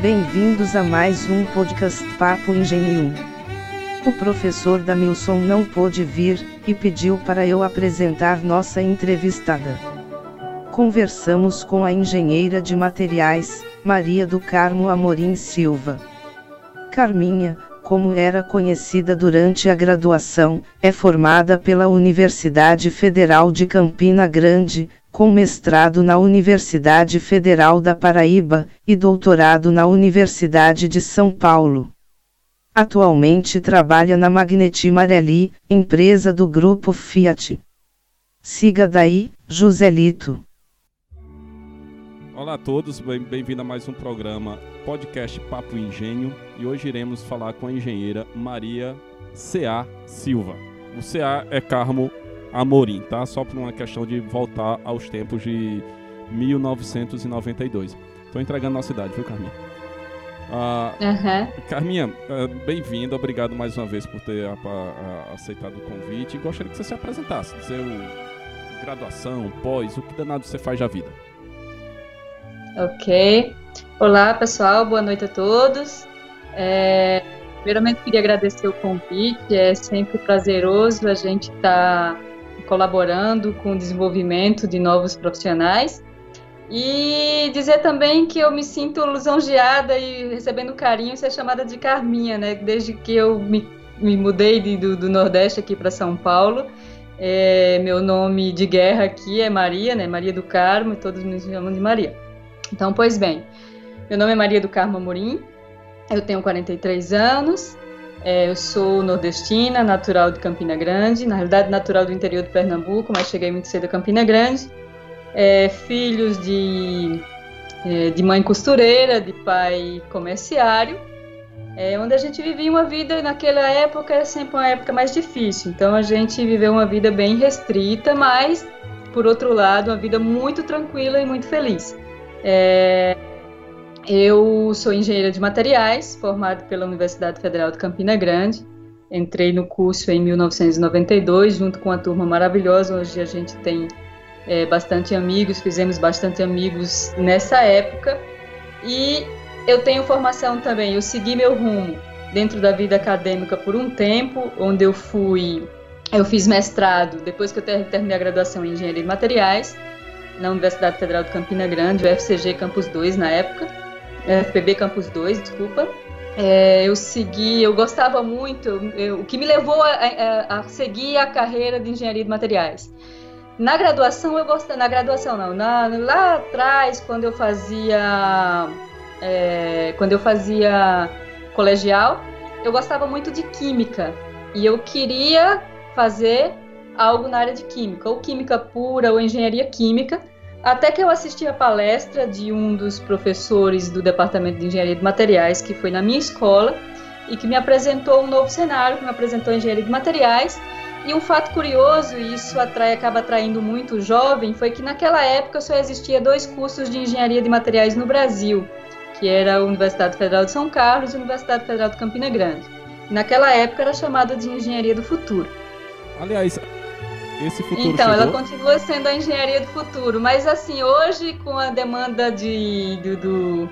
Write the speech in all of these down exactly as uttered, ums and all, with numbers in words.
Bem-vindos a mais um podcast Papo Engenho. O professor Damilson não pôde vir, e pediu para eu apresentar nossa entrevistada. Conversamos com a engenheira de materiais, Maria do Carmo Amorim Silva. Carminha, como era conhecida durante a graduação, é formada pela Universidade Federal de Campina Grande, com mestrado na Universidade Federal da Paraíba, e doutorado na Universidade de São Paulo. Atualmente trabalha na Magneti Marelli, empresa do grupo Fiat. Siga daí, Joselito. Olá a todos, bem-vindo a mais um programa podcast Papo Engenho, e hoje iremos falar com a engenheira Maria C A Silva. O C A é Carmo Amorim, tá? Só por uma questão de voltar aos tempos de mil novecentos e noventa e dois. Estou entregando nossa idade, viu, Carminha? Ah, uhum. Carminha, bem-vinda, obrigado mais uma vez por ter a, a, a aceitado o convite. Gostaria que você se apresentasse, dizer o, graduação, pós, o que danado você faz da vida. Ok. Olá, pessoal. Boa noite a todos. É, primeiramente, queria agradecer o convite. É sempre prazeroso a gente estar tá colaborando com o desenvolvimento de novos profissionais. E dizer também que eu me sinto lisonjeada e recebendo carinho ser chamada de Carminha, né? Desde que eu me, me mudei de, do, do Nordeste aqui para São Paulo. É, meu nome de guerra aqui é Maria, né? Maria do Carmo, e todos me chamam de Maria. Então, pois bem, meu nome é Maria do Carmo Amorim, eu tenho quarenta e três anos, é, eu sou nordestina, natural de Campina Grande, na realidade natural do interior de Pernambuco, mas cheguei muito cedo a Campina Grande, é, filhos de, é, de mãe costureira, de pai comerciário, é, onde a gente vivia uma vida, naquela época era sempre uma época mais difícil, então a gente viveu uma vida bem restrita, mas, por outro lado, uma vida muito tranquila e muito feliz. É, eu sou engenheira de materiais, formada pela Universidade Federal de Campina Grande. Entrei no curso em mil novecentos e noventa e dois, junto com uma turma maravilhosa. Hoje a gente tem é, bastante amigos, fizemos bastante amigos nessa época. E eu tenho formação também, eu segui meu rumo dentro da vida acadêmica por um tempo, onde eu fui, eu fiz mestrado, depois que eu terminei a graduação em engenharia de materiais, na Universidade Federal de Campina Grande, o F C G Campus dois na época, F P B Campus dois, desculpa. É, eu segui, eu gostava muito, eu, eu, o que me levou a, a, a seguir a carreira de engenharia de materiais. Na graduação, eu gostava, na graduação não, na, lá atrás, quando eu fazia, é, quando eu fazia colegial, eu gostava muito de química, e eu queria fazer algo na área de química, ou química pura, ou engenharia química, até que eu assisti a palestra de um dos professores do Departamento de Engenharia de Materiais, que foi na minha escola, e que me apresentou um novo cenário, que me apresentou a engenharia de materiais, e um fato curioso, e isso atrai, acaba atraindo muito o jovem, foi que naquela época só existia dois cursos de engenharia de materiais no Brasil, que era a Universidade Federal de São Carlos e a Universidade Federal de Campina Grande. Naquela época era chamada de Engenharia do Futuro. Aliás, esse futuro então, chegou? Ela continua sendo a engenharia do futuro, mas assim, hoje com a demanda de, do, do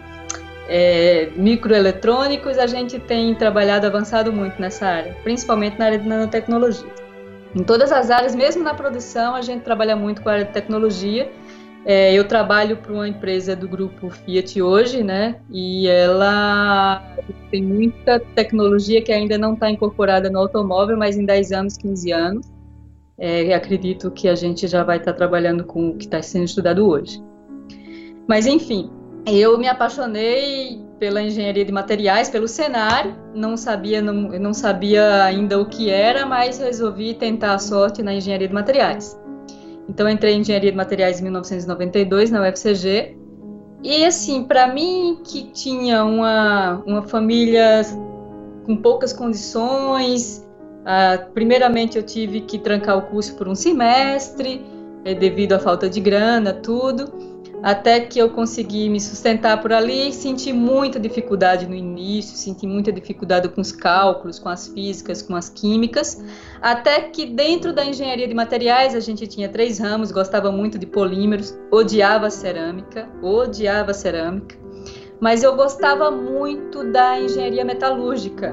é, microeletrônicos, a gente tem trabalhado, avançado muito nessa área, principalmente na área de nanotecnologia. Em todas as áreas, mesmo na produção, a gente trabalha muito com a área de tecnologia. É, eu trabalho para uma empresa do grupo Fiat hoje, né, e ela tem muita tecnologia que ainda não está incorporada no automóvel, mas em dez anos, quinze anos, É, acredito que a gente já vai estar trabalhando com o que está sendo estudado hoje. Mas, enfim, eu me apaixonei pela engenharia de materiais, pelo cenário, não sabia, não, não sabia ainda o que era, mas resolvi tentar a sorte na engenharia de materiais. Então, entrei em engenharia de materiais em mil novecentos e noventa e dois, na U F C G, e, assim, para mim, que tinha uma, uma família com poucas condições. Uh, primeiramente eu tive que trancar o curso por um semestre, eh, devido à falta de grana, tudo, até que eu consegui me sustentar por ali. Senti muita dificuldade no início, senti muita dificuldade com os cálculos, com as físicas, com as químicas, até que dentro da engenharia de materiais a gente tinha três ramos, gostava muito de polímeros, odiava cerâmica, odiava cerâmica, mas eu gostava muito da engenharia metalúrgica.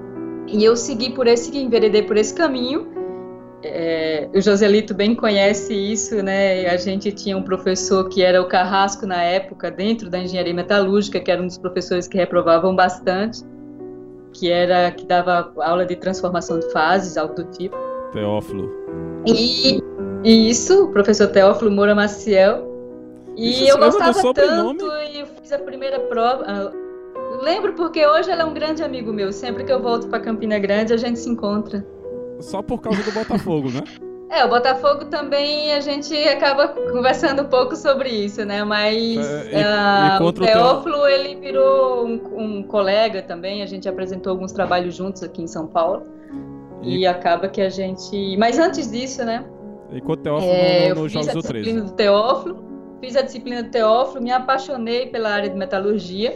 E eu segui por esse, enveredei por esse caminho. É, o Joselito bem conhece isso, né? A gente tinha um professor que era o carrasco na época, dentro da engenharia metalúrgica, que era um dos professores que reprovavam bastante, que era que dava aula de transformação de fases, algo do tipo. Teófilo. E, e isso, o professor Teófilo Moura Maciel. E isso eu gostava tanto, e eu fiz a primeira prova. Lembro porque hoje ele é um grande amigo meu. Sempre que eu volto para Campina Grande, a gente se encontra. Só por causa do Botafogo, né? É, o Botafogo também a gente acaba conversando um pouco sobre isso, né? Mas é, e, uh, e o Teófilo, o teu... ele virou um, um colega também. A gente apresentou alguns trabalhos juntos aqui em São Paulo. E, e acaba que a gente... Mas antes disso, né? Enquanto Teófilo é, no, no Jogos do treze. Eu fiz a disciplina do Teófilo, fiz a disciplina do Teófilo, me apaixonei pela área de metalurgia.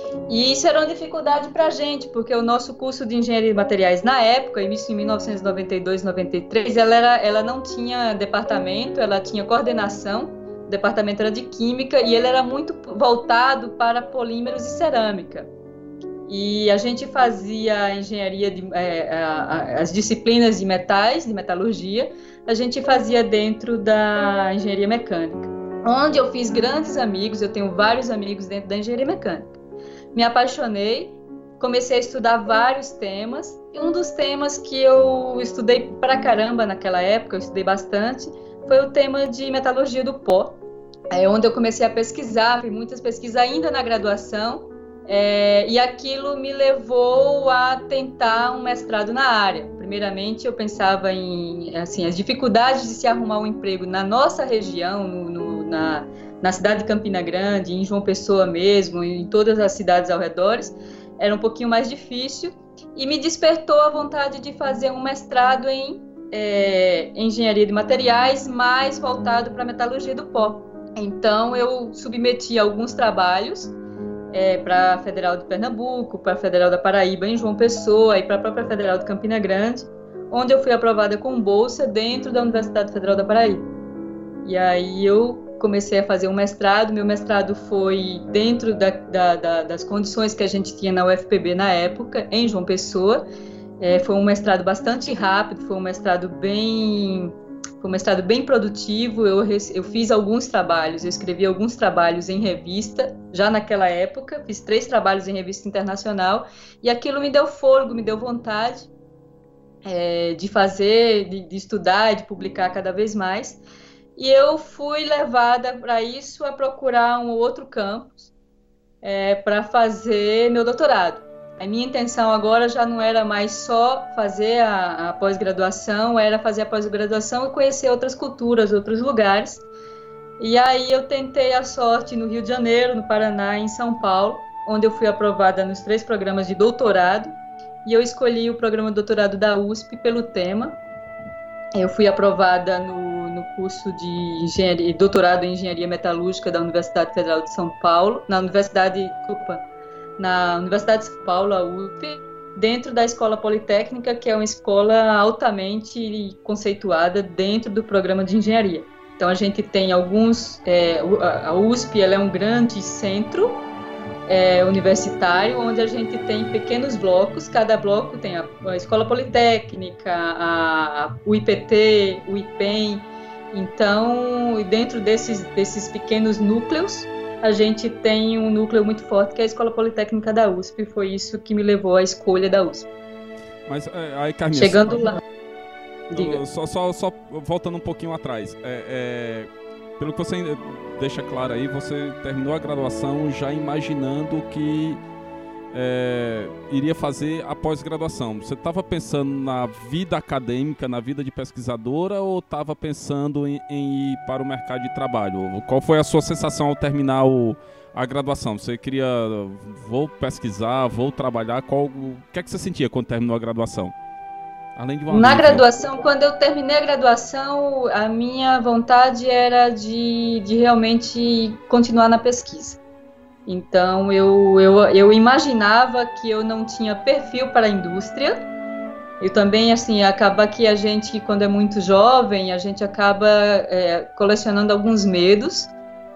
E isso era uma dificuldade para a gente, porque o nosso curso de engenharia de materiais na época, isso em mil novecentos e noventa e dois, noventa e três, ela, era, ela não tinha departamento, ela tinha coordenação, o departamento era de química e ele era muito voltado para polímeros e cerâmica. E a gente fazia engenharia, de, é, a, a, as disciplinas de metais, de metalurgia, a gente fazia dentro da engenharia mecânica, onde eu fiz grandes amigos, eu tenho vários amigos dentro da engenharia mecânica. Me apaixonei, comecei a estudar vários temas, e um dos temas que eu estudei pra caramba naquela época, eu estudei bastante, foi o tema de metalurgia do pó, é onde eu comecei a pesquisar, fiz muitas pesquisas ainda na graduação, é, e aquilo me levou a tentar um mestrado na área. Primeiramente, eu pensava em assim, as dificuldades de se arrumar um emprego na nossa região, no, no, na... na cidade de Campina Grande, em João Pessoa mesmo, em todas as cidades ao redor, era um pouquinho mais difícil, e me despertou a vontade de fazer um mestrado em é, engenharia de materiais, mais voltado para a metalurgia do pó. Então, eu submeti alguns trabalhos é, para a Federal de Pernambuco, para a Federal da Paraíba, em João Pessoa, e para a própria Federal de Campina Grande, onde eu fui aprovada com bolsa dentro da Universidade Federal da Paraíba. E aí eu comecei a fazer um mestrado, meu mestrado foi dentro da, da, da, das condições que a gente tinha na U F P B na época, em João Pessoa, é, foi um mestrado bastante rápido, foi um mestrado bem, foi um mestrado bem produtivo, eu, eu fiz alguns trabalhos, eu escrevi alguns trabalhos em revista, já naquela época, fiz três trabalhos em revista internacional, e aquilo me deu fôlego, me deu vontade é, de fazer, de, de estudar, de publicar cada vez mais. E eu fui levada para isso, a procurar um outro campus é, para fazer meu doutorado. A minha intenção agora já não era mais só fazer a, a pós-graduação, era fazer a pós-graduação e conhecer outras culturas, outros lugares. E aí eu tentei a sorte no Rio de Janeiro, no Paraná e em São Paulo, onde eu fui aprovada nos três programas de doutorado. E eu escolhi o programa de doutorado da U S P pelo tema. Eu fui aprovada no, no curso de engenharia, doutorado em engenharia metalúrgica da Universidade Federal de São Paulo, na Universidade, desculpa, na Universidade de São Paulo, a U S P, dentro da Escola Politécnica, que é uma escola altamente conceituada dentro do programa de engenharia. Então a gente tem alguns, é, a U S P ela é um grande centro É, universitário, onde a gente tem pequenos blocos, cada bloco tem a, a Escola Politécnica, a, a, o I P T, o I P E M, então, dentro desses, desses pequenos núcleos, a gente tem um núcleo muito forte, que é a Escola Politécnica da U S P, foi isso que me levou à escolha da U S P. Mas, aí, Carminha, chegando só, lá, diga. Só, só, só voltando um pouquinho atrás, é, é, pelo que você deixa claro aí, você terminou a graduação já imaginando que é, iria fazer a pós-graduação. Você estava pensando na vida acadêmica, na vida de pesquisadora, ou estava pensando em, em ir para o mercado de trabalho? Qual foi a sua sensação ao terminar o, a graduação? Você queria, vou pesquisar, vou trabalhar? Qual, o que é que você sentia quando terminou a graduação? Além de uma Na amiga. graduação, quando eu terminei a graduação, a minha vontade era de, de realmente continuar na pesquisa. Então, eu, eu, eu imaginava que eu não tinha perfil para a indústria. Eu também, assim, acaba que a gente, quando é muito jovem, a gente acaba é, colecionando alguns medos.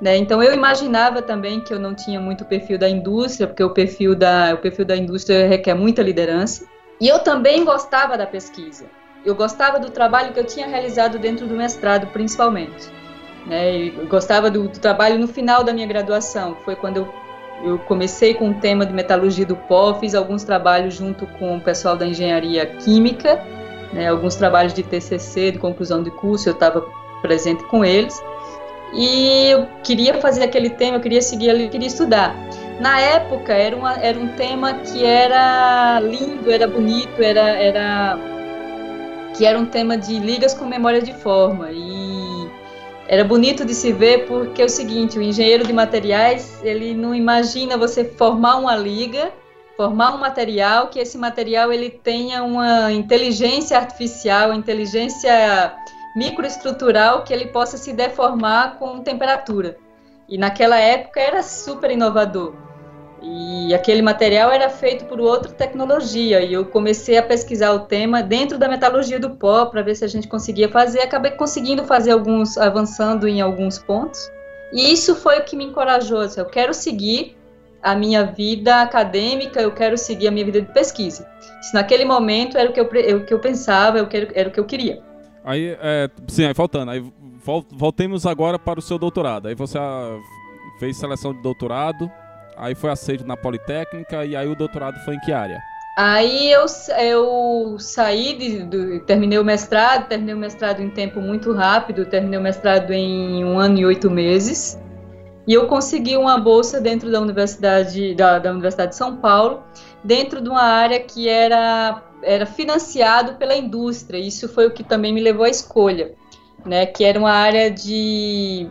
né? Então eu imaginava também que eu não tinha muito perfil da indústria, porque o perfil da, o perfil da indústria requer muita liderança. E eu também gostava da pesquisa. Eu gostava do trabalho que eu tinha realizado dentro do mestrado, principalmente, né? Eu gostava do, do trabalho no final da minha graduação, foi quando eu, eu comecei com o tema de metalurgia do pó, fiz alguns trabalhos junto com o pessoal da engenharia química, né? Alguns trabalhos de T C C, de conclusão de curso, eu estava presente com eles. E eu queria fazer aquele tema, eu queria seguir ali, eu queria estudar. Na época, era, uma, era um tema que era lindo, era bonito, era, era, que era um tema de ligas com memória de forma. E era bonito de se ver porque é o seguinte, o engenheiro de materiais, ele não imagina você formar uma liga, formar um material, que esse material ele tenha uma inteligência artificial, inteligência microestrutural, que ele possa se deformar com temperatura. E naquela época era super inovador. E aquele material era feito por outra tecnologia. E eu comecei a pesquisar o tema dentro da metalurgia do pó, para ver se a gente conseguia fazer. Acabei conseguindo fazer alguns, avançando em alguns pontos. E isso foi o que me encorajou. Eu quero seguir a minha vida acadêmica, eu quero seguir a minha vida de pesquisa. Isso naquele momento era o que eu, era o que eu pensava, era o que, era o que eu queria. Aí, é, sim, aí faltando, aí voltemos agora para o seu doutorado. Aí você ah, fez seleção de doutorado, aí foi aceito na Politécnica, e aí o doutorado foi em que área? Aí eu, eu saí, de, de, terminei o mestrado, terminei o mestrado em tempo muito rápido, terminei o mestrado em um ano e oito meses, e eu consegui uma bolsa dentro da Universidade, da, da Universidade de São Paulo, dentro de uma área que era... era financiado pela indústria. Isso foi o que também me levou à escolha, né, que era uma área de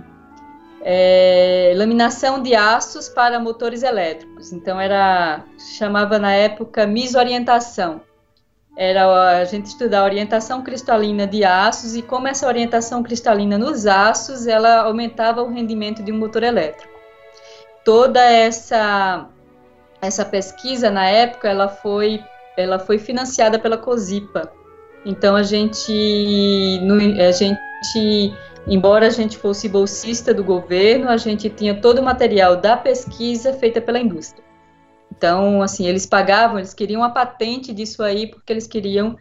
é, laminação de aços para motores elétricos. Então era, chamava na época misorientação. Era a gente estudar a orientação cristalina de aços e como essa orientação cristalina nos aços, ela aumentava o rendimento de um motor elétrico. Toda essa, essa pesquisa, na época, ela foi ela foi financiada pela COSIPA. Então, a gente, no, a gente, embora a gente fosse bolsista do governo, a gente tinha todo o material da pesquisa feita pela indústria. Então, assim, eles pagavam, eles queriam a patente disso aí, porque eles queriam,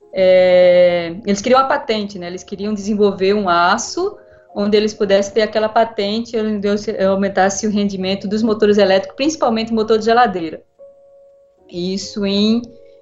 é, eles queriam a patente, né? Eles queriam desenvolver um aço onde eles pudessem ter aquela patente, onde aumentasse o rendimento dos motores elétricos, principalmente motor de geladeira. Isso em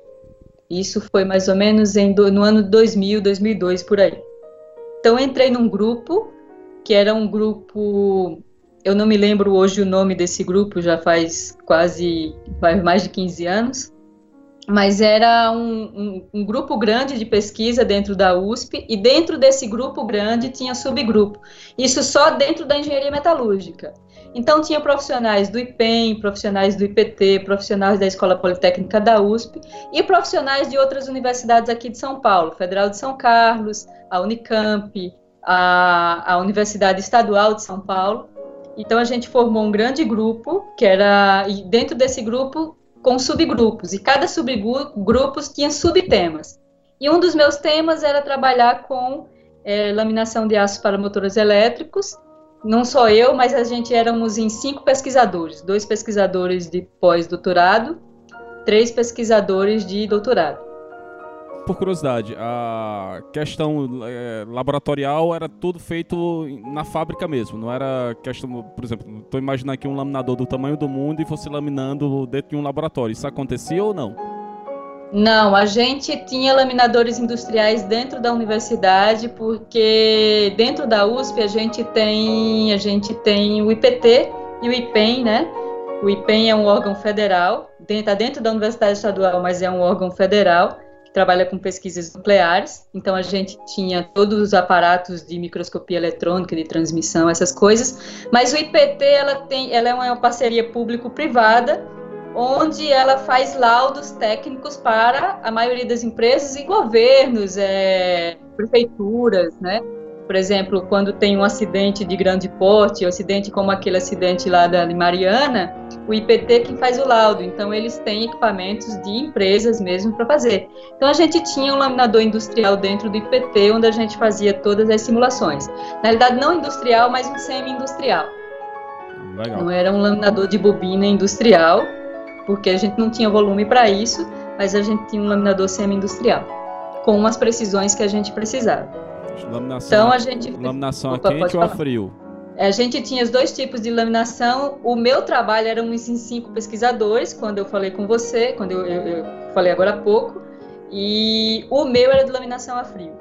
Isso foi mais ou menos em, no ano dois mil, dois mil e dois, por aí. Então, eu entrei num grupo, que era um grupo... Eu não me lembro hoje o nome desse grupo, já faz quase faz mais de quinze anos, mas era um, um, um grupo grande de pesquisa dentro da U S P, e dentro desse grupo grande tinha subgrupo. Isso só dentro da engenharia metalúrgica. Então, tinha profissionais do I P E M, profissionais do I P T, profissionais da Escola Politécnica da U S P e profissionais de outras universidades aqui de São Paulo, Federal de São Carlos, a Unicamp, a, a Universidade Estadual de São Paulo. Então, a gente formou um grande grupo, que era, e dentro desse grupo, com subgrupos, e cada subgrupo tinha subtemas. E um dos meus temas era trabalhar com é, laminação de aço para motores elétricos. Não só eu, mas a gente éramos em cinco pesquisadores, dois pesquisadores de pós-doutorado, três pesquisadores de doutorado. Por curiosidade, a questão é, laboratorial era tudo feito na fábrica mesmo, não era questão, por exemplo, estou imaginando aqui um laminador do tamanho do mundo e você laminando dentro de um laboratório, isso acontecia ou não? Não, a gente tinha laminadores industriais dentro da universidade, porque dentro da U S P a gente tem, a gente tem o I P T e o I P E M, né? O I P E M é um órgão federal, está dentro da Universidade Estadual, mas é um órgão federal, que trabalha com pesquisas nucleares. Então a gente tinha todos os aparatos de microscopia eletrônica, de transmissão, essas coisas. Mas o I P T, ela, tem, ela é uma parceria público-privada, onde ela faz laudos técnicos para a maioria das empresas e governos, é, prefeituras, né? Por exemplo, quando tem um acidente de grande porte, um acidente como aquele acidente lá da Mariana, o I P T que faz o laudo, então eles têm equipamentos de empresas mesmo para fazer. Então a gente tinha um laminador industrial dentro do I P T, onde a gente fazia todas as simulações. Na realidade não industrial, mas um semi-industrial. Legal. Não era um laminador de bobina industrial, porque a gente não tinha volume para isso, mas a gente tinha um laminador semi-industrial, com umas precisões que a gente precisava. Laminação, então, a gente... laminação Opa, a quente ou a frio? A gente tinha os dois tipos de laminação. O meu trabalho era uns em cinco pesquisadores, quando eu falei com você, quando eu, eu, eu falei agora há pouco, e o meu era de laminação a frio.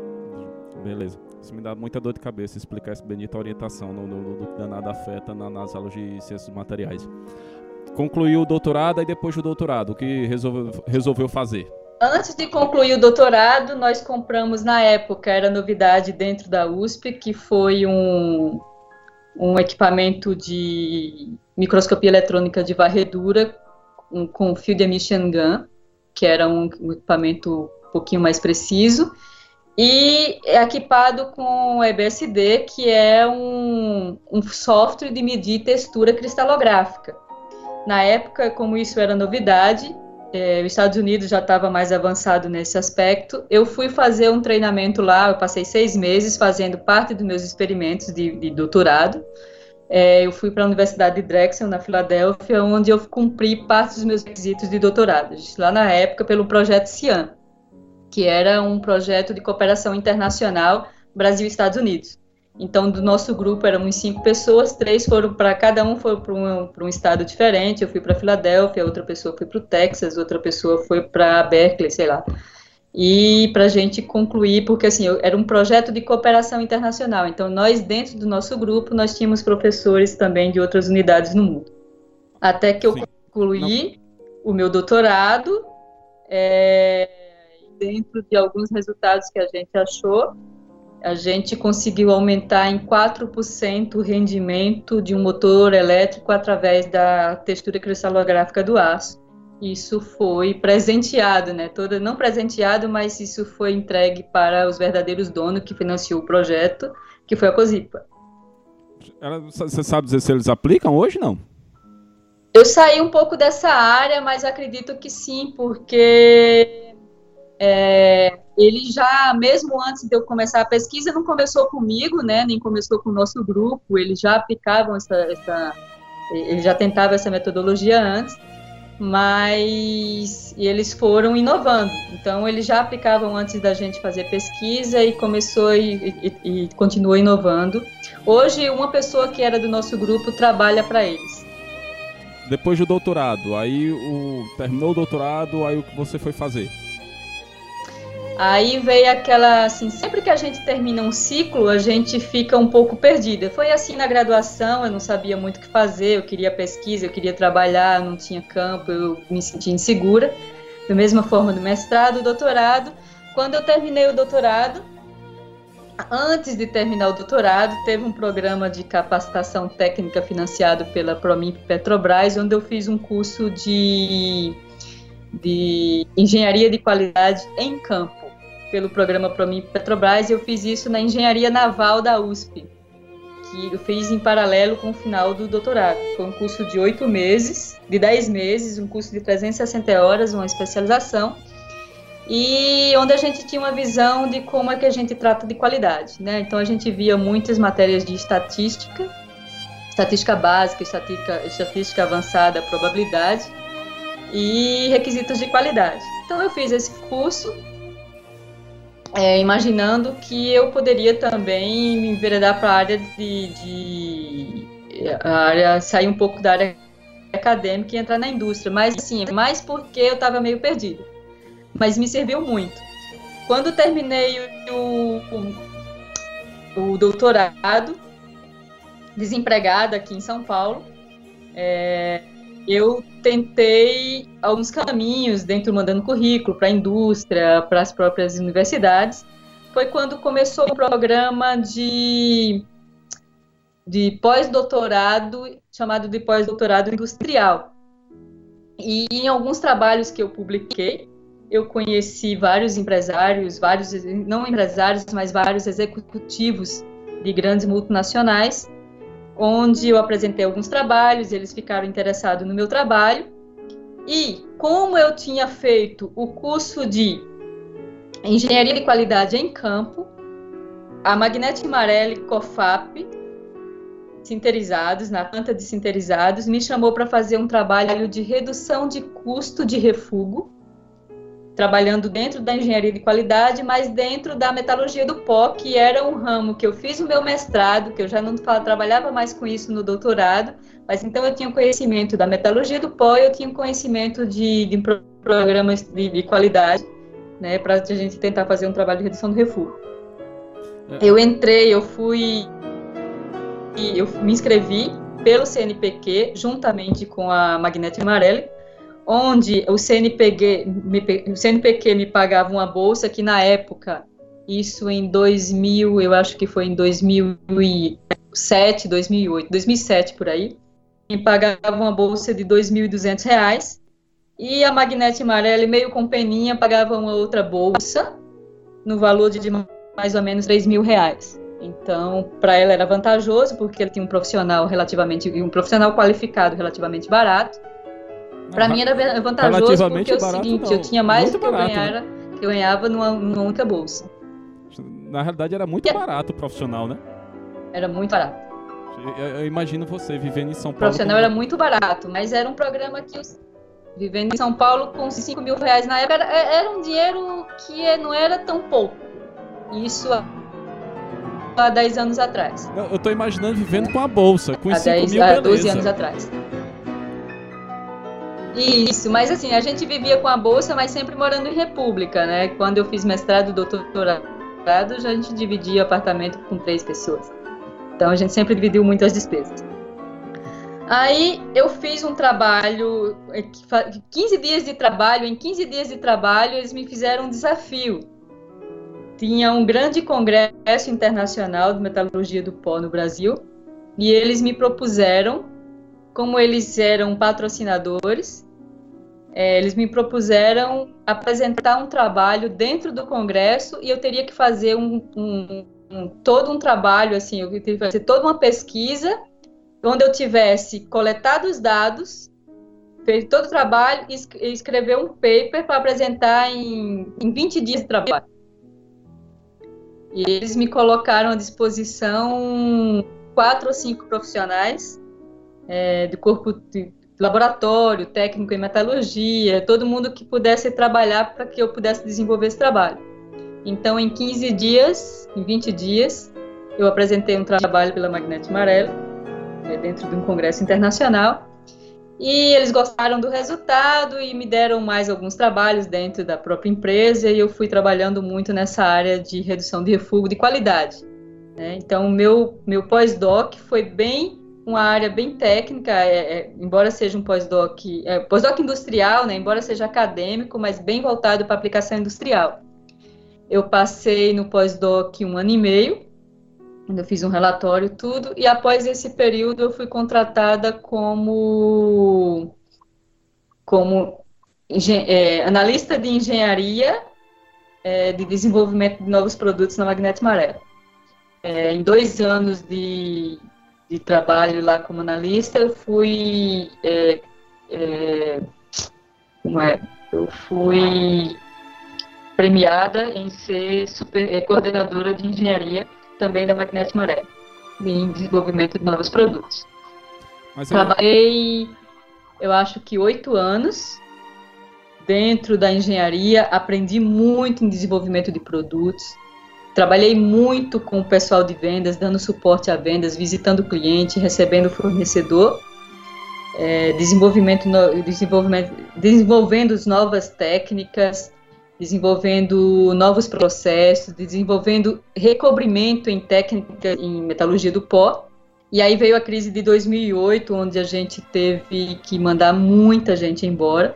Beleza. Isso me dá muita dor de cabeça explicar essa bendita orientação no, no, no que danado afeta na, nas aulas de ciências dos materiais. Concluiu o doutorado e depois do doutorado, o que resolveu, resolveu fazer? Antes de concluir o doutorado, nós compramos, na época, era novidade dentro da U S P, que foi um, um equipamento de microscopia eletrônica de varredura um, com Field Emission Gun, que era um, um equipamento um pouquinho mais preciso, e é equipado com E B S D, que é um, um software de medir textura cristalográfica. Na época, como isso era novidade, é, os Estados Unidos já estava mais avançado nesse aspecto, eu fui fazer um treinamento lá, eu passei seis meses fazendo parte dos meus experimentos de, de doutorado. É, eu fui para a Universidade de Drexel, na Filadélfia, onde eu cumpri parte dos meus requisitos de doutorado, lá na época pelo projeto CIAN, que era um projeto de cooperação internacional Brasil e Estados Unidos. Então, do nosso grupo éramos cinco pessoas, três foram para, cada um foi para um, para um estado diferente. Eu fui para Filadélfia, outra pessoa foi para o Texas, outra pessoa foi para Berkeley, sei lá. E para a gente concluir, porque assim, eu, era um projeto de cooperação internacional, então nós dentro do nosso grupo, nós tínhamos professores também de outras unidades no mundo. Até que eu Sim. concluí Não. o meu doutorado, é, dentro de alguns resultados que a gente achou, a gente conseguiu aumentar em quatro por cento o rendimento de um motor elétrico através da textura cristalográfica do aço. Isso foi presenteado, né? Toda, não presenteado, mas isso foi entregue para os verdadeiros donos que financiou o projeto, que foi a COSIPA. Você sabe dizer se eles aplicam hoje, não? Eu saí um pouco dessa área, mas acredito que sim, porque é, ele já, mesmo antes de eu começar a pesquisa, não começou comigo, né? Nem começou com o nosso grupo, eles já aplicavam essa, essa eles já tentavam essa metodologia antes, mas eles foram inovando. Então, eles já aplicavam antes da gente fazer pesquisa e começou e, e, e continuou inovando. Hoje, uma pessoa que era do nosso grupo trabalha para eles. Depois do doutorado, aí o, terminou o doutorado, aí o que você foi fazer? Aí veio aquela, assim, sempre que a gente termina um ciclo, a gente fica um pouco perdida. Foi assim na graduação, eu não sabia muito o que fazer, eu queria pesquisa, eu queria trabalhar, não tinha campo, eu me sentia insegura. Da mesma forma do mestrado, doutorado. Quando eu terminei o doutorado, antes de terminar o doutorado, teve um programa de capacitação técnica financiado pela Promimp Petrobras, onde eu fiz um curso de, de engenharia de qualidade em campo, pelo programa Promimp Petrobras. Eu fiz isso na engenharia naval da U S P, que eu fiz em paralelo com o final do doutorado. Foi um curso de oito meses, de dez meses, um curso de trezentas e sessenta horas, uma especialização, e onde a gente tinha uma visão de como é que a gente trata de qualidade, né? Então a gente via muitas matérias de estatística, estatística básica, estatística, estatística avançada, probabilidade e requisitos de qualidade. Então eu fiz esse curso, É, imaginando que eu poderia também me enveredar para a área de, de a área, sair um pouco da área acadêmica e entrar na indústria, mas assim, mais porque eu estava meio perdida, mas me serviu muito. Quando terminei o, o, o doutorado, desempregada aqui em São Paulo, é, eu tentei alguns caminhos dentro, mandando currículo para a indústria, para as próprias universidades. Foi quando começou o programa de, de pós-doutorado, chamado de pós-doutorado industrial. E em alguns trabalhos que eu publiquei, eu conheci vários empresários, vários, não empresários, mas vários executivos de grandes multinacionais, onde eu apresentei alguns trabalhos, eles ficaram interessados no meu trabalho, e como eu tinha feito o curso de Engenharia de Qualidade em Campo, a Magneti Marelli Cofap sinterizados, na planta de sinterizados, me chamou para fazer um trabalho de redução de custo de refúgio, trabalhando dentro da engenharia de qualidade, mas dentro da metalurgia do pó, que era um ramo que eu fiz o meu mestrado, que eu já não trabalhava mais com isso no doutorado, mas então eu tinha conhecimento da metalurgia do pó e eu tinha conhecimento de, de programas de, de qualidade, né, para a gente tentar fazer um trabalho de redução do refúgio. É. Eu entrei, eu fui, eu me inscrevi pelo C N P Q, juntamente com a Magnete Marelli, onde o C N P Q, me, o C N P Q me pagava uma bolsa que na época, isso em dois mil, eu acho que foi em dois mil e sete, dois mil e oito, dois mil e sete por aí, me pagava uma bolsa de dois mil e duzentos reais, e a Magnete Marelli, meio com peninha, pagava uma outra bolsa, no valor de mais ou menos três mil reais. Então, para ela era vantajoso, porque ele tinha um profissional relativamente, um profissional qualificado relativamente barato. Para mim era vantajoso porque é o seguinte, não. eu tinha mais muito do que eu, barato, ganhara, né? que eu ganhava numa, numa única bolsa. Na realidade era muito e barato o profissional, né? Era muito barato. Eu, eu imagino você vivendo em São Paulo. O profissional como... era muito barato, mas era um programa que, os... vivendo em São Paulo com cinco mil reais na época, era, era um dinheiro que não era tão pouco. Isso há dez anos atrás. Eu, eu tô imaginando vivendo com a bolsa, com os cinco mil, há doze anos atrás. Isso, mas assim, a gente vivia com a bolsa, mas sempre morando em república, né? Quando eu fiz mestrado e doutorado, a gente dividia apartamento com três pessoas. Então a gente sempre dividiu muito as despesas. Aí eu fiz um trabalho, quinze dias de trabalho, em quinze dias de trabalho eles me fizeram um desafio. Tinha um grande congresso internacional de metalurgia do pó no Brasil, e eles me propuseram, como eles eram patrocinadores, é, eles me propuseram apresentar um trabalho dentro do congresso, e eu teria que fazer um, um, um, todo um trabalho, assim, eu teria que fazer toda uma pesquisa, onde eu tivesse coletado os dados, feito todo o trabalho e escrever um paper para apresentar em, em vinte dias de trabalho. E eles me colocaram à disposição quatro ou cinco profissionais é, do corpo de laboratório, técnico em metalurgia, todo mundo que pudesse trabalhar para que eu pudesse desenvolver esse trabalho. Então, em quinze dias, em vinte dias, eu apresentei um trabalho pela Magnete Marelli, é, dentro de um congresso internacional, e eles gostaram do resultado e me deram mais alguns trabalhos dentro da própria empresa, e eu fui trabalhando muito nessa área de redução de refúgio de qualidade, né? Então, o meu, meu pós-doc foi bem uma área bem técnica, é, é, embora seja um pós-doc, é, pós-doc industrial, né? Embora seja acadêmico, mas bem voltado para aplicação industrial. Eu passei no pós-doc um ano e meio, eu fiz um relatório, tudo, e após esse período eu fui contratada como, como é, analista de engenharia é, de desenvolvimento de novos produtos na Magnete Marelli. É, em dois anos de, de trabalho lá como analista, eu fui, é, é, como é, eu fui premiada em ser super, é, coordenadora de engenharia também da Magnete Marelli, em desenvolvimento de novos produtos. Mas eu... Trabalhei, eu acho que oito anos dentro da engenharia, aprendi muito em desenvolvimento de produtos, trabalhei muito com o pessoal de vendas, dando suporte a vendas, visitando o cliente, recebendo o fornecedor, é, desenvolvimento, desenvolvimento, desenvolvendo novas técnicas, desenvolvendo novos processos, desenvolvendo recobrimento em técnica em metalurgia do pó. E aí veio a crise de dois mil e oito, onde a gente teve que mandar muita gente embora.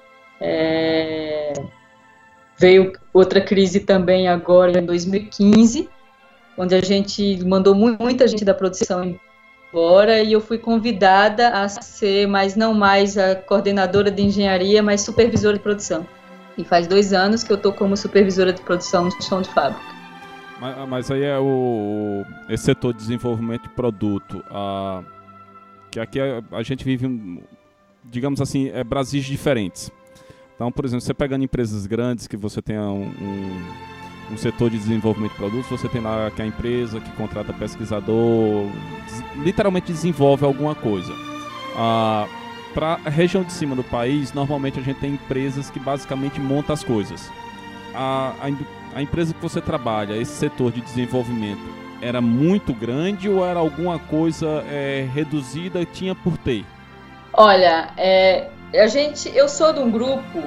É... Veio outra crise também agora em dois mil e quinze, onde a gente mandou muita gente da produção embora, e eu fui convidada a ser, mas não mais a coordenadora de engenharia, mas supervisora de produção. E faz dois anos que eu estou como supervisora de produção no chão de fábrica. Mas, mas aí é o esse setor de desenvolvimento de produto, a, que aqui a, a gente vive, um, digamos assim, é Brasis diferentes. Então, por exemplo, você pegando empresas grandes, que você tenha um, um, um setor de desenvolvimento de produtos, você tem lá que é a empresa que contrata pesquisador, des- literalmente desenvolve alguma coisa. Ah, para a região de cima do país, normalmente a gente tem empresas que basicamente montam as coisas. A, a, a empresa que você trabalha, esse setor de desenvolvimento, era muito grande ou era alguma coisa é, reduzida, tinha por ter? Olha, é, a gente, eu sou de um grupo,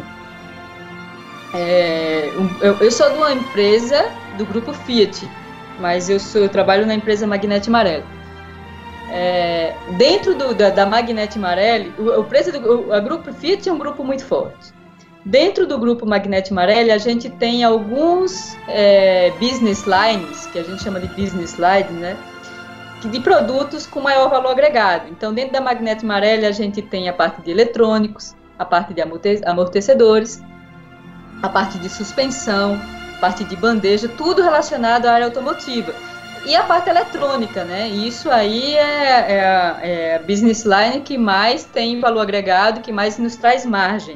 é, um, eu, eu sou de uma empresa do grupo Fiat, mas eu, sou, eu trabalho na empresa Magnete Marelli. É, dentro do, da, da Magnete Marelli, o, o, preço do, o a grupo Fiat é um grupo muito forte. Dentro do grupo Magnete Marelli, a gente tem alguns é, business lines, que a gente chama de business lines, né? De produtos com maior valor agregado. Então, dentro da Magnete Marelli, a gente tem a parte de eletrônicos, a parte de amortecedores, a parte de suspensão, a parte de bandeja, tudo relacionado à área automotiva. E a parte eletrônica, né? Isso aí é, é, a, é a business line que mais tem valor agregado, que mais nos traz margem.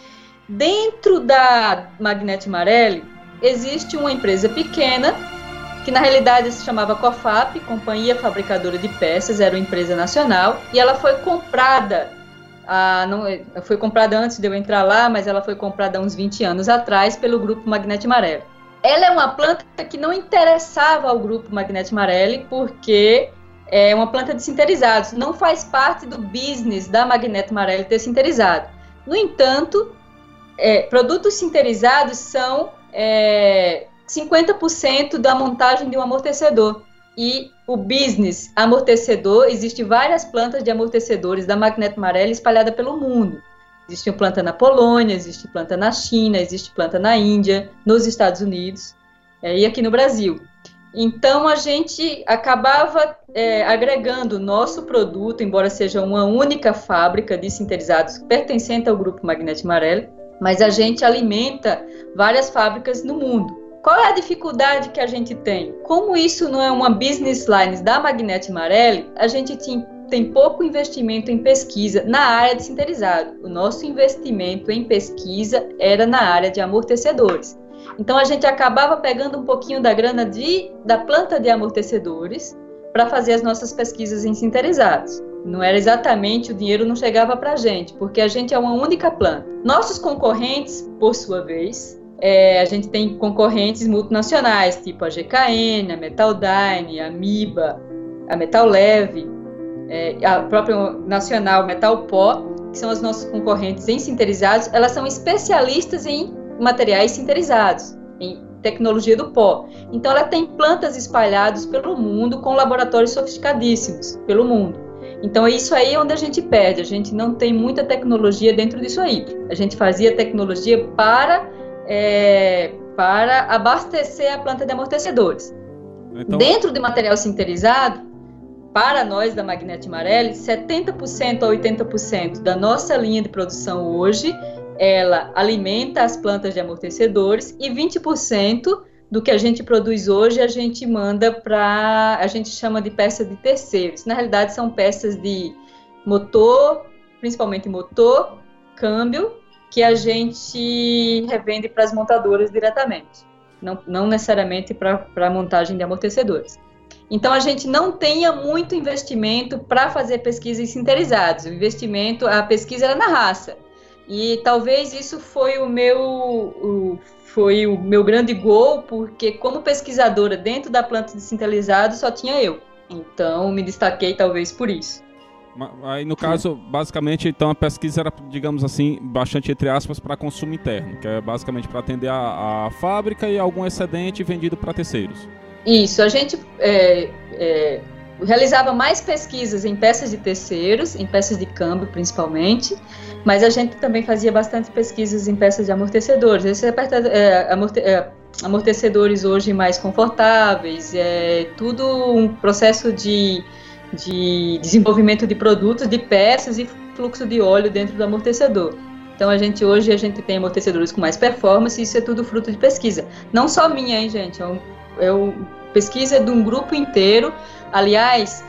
Dentro da Magnete Marelli, existe uma empresa pequena, que na realidade se chamava COFAP, Companhia Fabricadora de Peças, era uma empresa nacional, e ela foi comprada, ah, não, foi comprada antes de eu entrar lá, mas ela foi comprada há uns vinte anos atrás pelo Grupo Magnete Marelli. Ela é uma planta que não interessava ao Grupo Magnete Marelli, porque é uma planta de sinterizados, não faz parte do business da Magnete Marelli ter sinterizado. No entanto, é, produtos sinterizados são é, cinquenta por cento da montagem de um amortecedor. E o business amortecedor, existem várias plantas de amortecedores da Magnete Marelli espalhadas pelo mundo. Existe uma planta na Polônia, existe planta na China, existe planta na Índia, nos Estados Unidos é, e aqui no Brasil. Então, a gente acabava é, agregando o nosso produto, embora seja uma única fábrica de sinterizados pertencente ao Grupo Magnete Marelli, mas a gente alimenta várias fábricas no mundo. Qual é a dificuldade que a gente tem? Como isso não é uma business line da Magnete Marelli, a gente tem, tem pouco investimento em pesquisa na área de sinterizado. O nosso investimento em pesquisa era na área de amortecedores. Então, a gente acabava pegando um pouquinho da grana de, da planta de amortecedores para fazer as nossas pesquisas em sinterizados. Não era exatamente, o dinheiro não chegava para a gente, porque a gente é uma única planta. Nossos concorrentes, por sua vez, é, a gente tem concorrentes multinacionais, tipo a G K N, a Metaldyne, a Miba, a Metal Leve, é, a própria nacional Metalpó, que são os nossos concorrentes em sinterizados. Elas são especialistas em materiais sinterizados, em tecnologia do pó. Então, ela tem plantas espalhadas pelo mundo, com laboratórios sofisticadíssimos pelo mundo. Então, é isso aí onde a gente perde. A gente não tem muita tecnologia dentro disso aí. A gente fazia tecnologia para, é, para abastecer a planta de amortecedores. Então... Dentro de material sinterizado, para nós da Magnete Marelli, setenta por cento a oitenta por cento da nossa linha de produção hoje, ela alimenta as plantas de amortecedores, e vinte por cento do que a gente produz hoje a gente manda para, a gente chama de peças de terceiros. Na realidade, são peças de motor, principalmente motor, câmbio, que a gente revende para as montadoras diretamente, não, não necessariamente para a montagem de amortecedores. Então, a gente não tenha muito investimento para fazer pesquisa em sinterizados. O investimento, a pesquisa era na raça. E talvez isso foi o meu, o, foi o meu grande gol, porque como pesquisadora dentro da planta de sinterizado só tinha eu. Então, me destaquei talvez por isso. Aí, no caso, basicamente, então a pesquisa era, digamos assim, bastante entre aspas, para consumo interno, que é basicamente para atender a, a fábrica e algum excedente vendido para terceiros. Isso, a gente é, é, realizava mais pesquisas em peças de terceiros, em peças de câmbio principalmente, mas a gente também fazia bastante pesquisas em peças de amortecedores. Esse é, é, amorte, é, amortecedores hoje mais confortáveis, é tudo um processo de, de desenvolvimento de produtos, de peças e fluxo de óleo dentro do amortecedor. Então, a gente, hoje a gente tem amortecedores com mais performance, e isso é tudo fruto de pesquisa. Não só minha, hein, gente? É um, é um, pesquisa de um grupo inteiro. Aliás,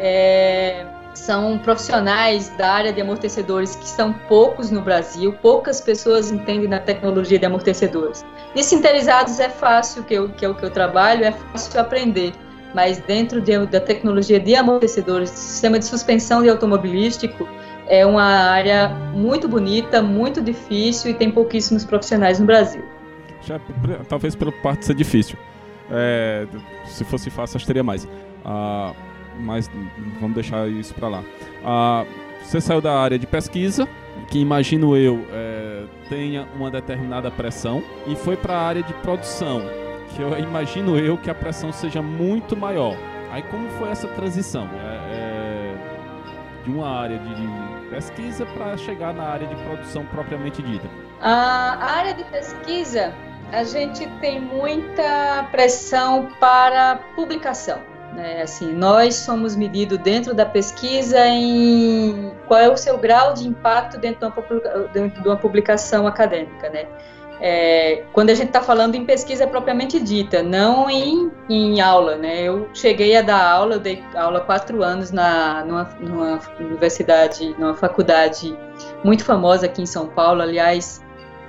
é, são profissionais da área de amortecedores que são poucos no Brasil, poucas pessoas entendem da tecnologia de amortecedores. De sinterizados é fácil, que, eu, que é o que eu trabalho, é fácil aprender, mas dentro de, da tecnologia de amortecedores, sistema de suspensão de automobilístico, é uma área muito bonita, muito difícil e tem pouquíssimos profissionais no Brasil. Já, talvez pela parte de ser difícil. É, se fosse fácil, acho que teria mais. Ah, mas vamos deixar isso para lá. Ah, você saiu da área de pesquisa, que imagino eu é, tenha uma determinada pressão, e foi para a área de produção, que eu imagino eu que a pressão seja muito maior. Aí como foi essa transição é, é, de uma área de, de pesquisa para chegar na área de produção propriamente dita? A área de pesquisa, a gente tem muita pressão para publicação. É, assim, nós somos medidos dentro da pesquisa em qual é o seu grau de impacto dentro de uma, dentro de uma publicação acadêmica, né? É, quando a gente está falando em pesquisa propriamente dita, não em, em aula, né? Eu cheguei a dar aula, eu dei aula há quatro anos na, numa, numa universidade, numa faculdade muito famosa aqui em São Paulo, aliás,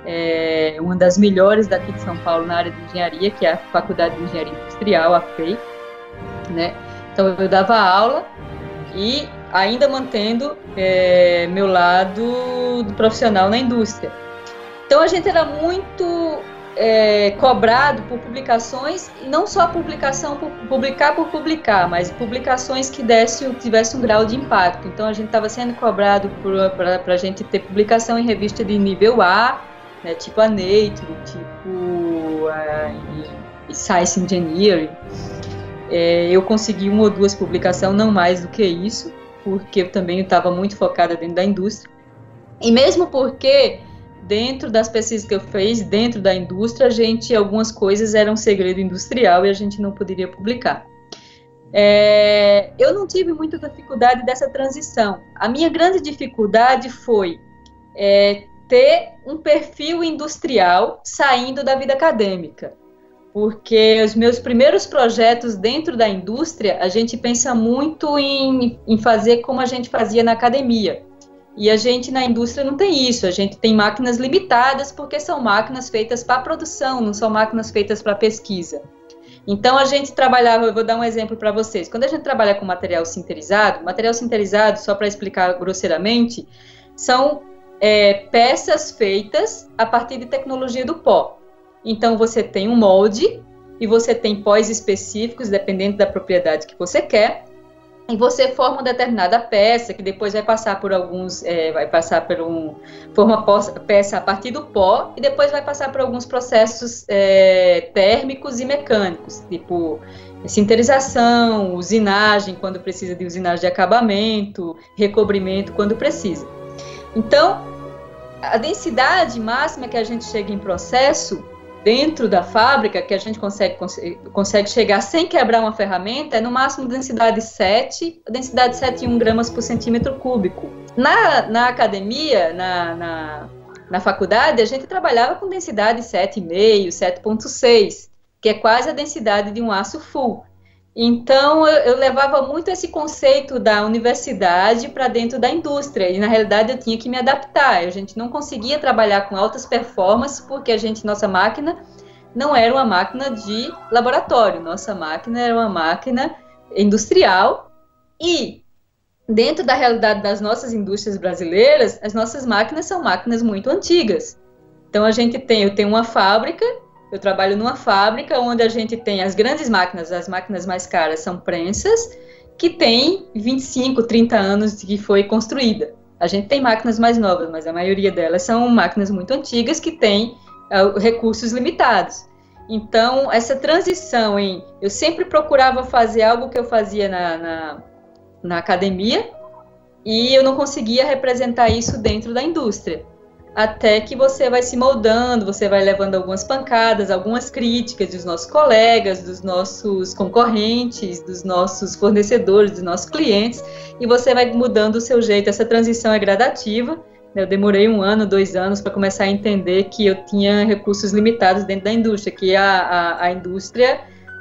é uma das melhores daqui de São Paulo na área de engenharia, que é a Faculdade de Engenharia Industrial, a F E I. Né? Então eu dava aula e ainda mantendo é, meu lado do profissional na indústria. Então a gente era muito é, cobrado por publicações, e não só publicação por publicar por publicar, mas publicações que desse, tivesse um grau de impacto. Então a gente estava sendo cobrado para a gente ter publicação em revista de nível A, né, tipo a Nature, tipo a Science Engineering. É, eu consegui uma ou duas publicações, não mais do que isso, porque eu também estava muito focada dentro da indústria. E mesmo porque, dentro das pesquisas que eu fiz, dentro da indústria, a gente, algumas coisas eram segredo industrial e a gente não poderia publicar. É, eu não tive muita dificuldade dessa transição. A minha grande dificuldade foi é, ter um perfil industrial saindo da vida acadêmica. Porque os meus primeiros projetos dentro da indústria, a gente pensa muito em, em fazer como a gente fazia na academia. E a gente na indústria não tem isso, a gente tem máquinas limitadas porque são máquinas feitas para produção, não são máquinas feitas para pesquisa. Então a gente trabalhava, eu vou dar um exemplo para vocês, quando a gente trabalha com material sinterizado, material sinterizado, só para explicar grosseiramente, são é, peças feitas a partir de tecnologia do pó. Então, você tem um molde e você tem pós específicos, dependendo da propriedade que você quer, e você forma uma determinada peça, que depois vai passar por alguns, é, vai passar por um, forma peça a partir do pó, e depois vai passar por alguns processos é, térmicos e mecânicos, tipo sinterização, usinagem, quando precisa de usinagem de acabamento, recobrimento, quando precisa. Então, a densidade máxima que a gente chega em processo, dentro da fábrica, que a gente consegue, consegue chegar sem quebrar uma ferramenta, é no máximo densidade sete, densidade sete vírgula um gramas por centímetro cúbico. Na, na academia, na, na, na faculdade, a gente trabalhava com densidade sete vírgula cinco, sete vírgula seis, que é quase a densidade de um aço full. Então, eu, eu levava muito esse conceito da universidade para dentro da indústria, e na realidade eu tinha que me adaptar. A gente não conseguia trabalhar com altas performances, porque a gente, nossa máquina não era uma máquina de laboratório, nossa máquina era uma máquina industrial, e dentro da realidade das nossas indústrias brasileiras, as nossas máquinas são máquinas muito antigas. Então, a gente tem, eu tenho uma fábrica. Eu trabalho numa fábrica onde a gente tem as grandes máquinas, as máquinas mais caras são prensas, que tem vinte e cinco, trinta anos de que foi construída. A gente tem máquinas mais novas, mas a maioria delas são máquinas muito antigas que têm uh, recursos limitados. Então, essa transição em... Eu sempre procurava fazer algo que eu fazia na, na, na academia e eu não conseguia representar isso dentro da indústria. Até que você vai se moldando, você vai levando algumas pancadas, algumas críticas dos nossos colegas, dos nossos concorrentes, dos nossos fornecedores, dos nossos clientes, e você vai mudando o seu jeito. Essa transição é gradativa. Eu demorei um ano, dois anos para começar a entender que eu tinha recursos limitados dentro da indústria, que a, a, a indústria,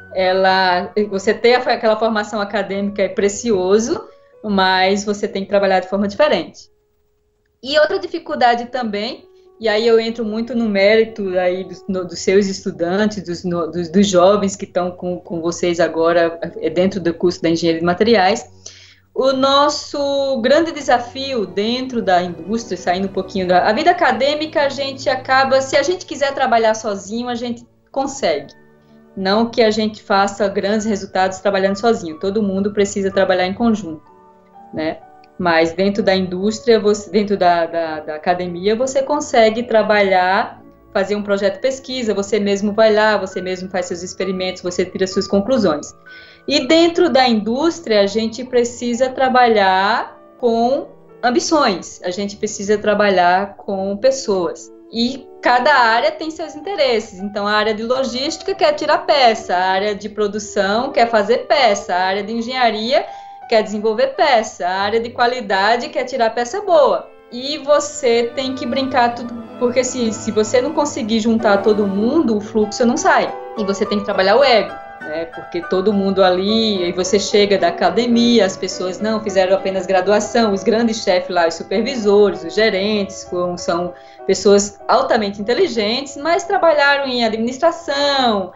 ela, você ter aquela formação acadêmica é precioso, mas você tem que trabalhar de forma diferente. E outra dificuldade também, e aí eu entro muito no mérito aí dos, no, dos seus estudantes, dos, no, dos, dos jovens que estão com, com vocês agora dentro do curso da Engenharia de Materiais. O nosso grande desafio dentro da indústria, saindo um pouquinho da a vida acadêmica, a gente acaba, se a gente quiser trabalhar sozinho, a gente consegue. Não que a gente faça grandes resultados trabalhando sozinho, todo mundo precisa trabalhar em conjunto, né? Mas dentro da indústria, você, dentro da, da, da academia, você consegue trabalhar, fazer um projeto de pesquisa, você mesmo vai lá, você mesmo faz seus experimentos, você tira suas conclusões. E dentro da indústria, a gente precisa trabalhar com ambições, a gente precisa trabalhar com pessoas. E cada área tem seus interesses. Então, a área de logística quer tirar peça, a área de produção quer fazer peça, a área de engenharia quer desenvolver peça, a área de qualidade quer tirar peça boa. E você tem que brincar tudo, porque se, se você não conseguir juntar todo mundo, o fluxo não sai. E você tem que trabalhar o ego, né? Porque todo mundo ali, aí você chega da academia, as pessoas não fizeram apenas graduação, os grandes chefes lá, os supervisores, os gerentes, são pessoas altamente inteligentes, mas trabalharam em administração,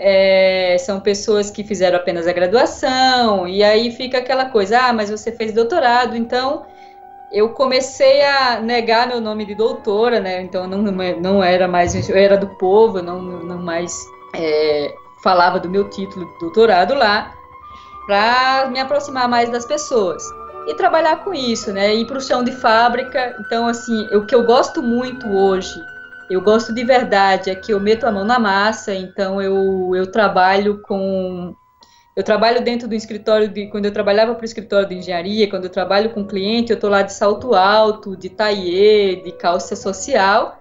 é, são pessoas que fizeram apenas a graduação, e aí fica aquela coisa, ah, mas você fez doutorado, então eu comecei a negar meu nome de doutora, né? Então não, não era mais, eu era do povo, eu não, não mais é, falava do meu título de doutorado lá, para me aproximar mais das pessoas. E trabalhar com isso, né? Ir para o chão de fábrica. Então, assim, o que eu gosto muito hoje, eu gosto de verdade, é que eu meto a mão na massa, então eu, eu trabalho com... Eu trabalho dentro do escritório, de, quando eu trabalhava para o escritório de engenharia, quando eu trabalho com cliente, eu estou lá de salto alto, de taillé, de calça social,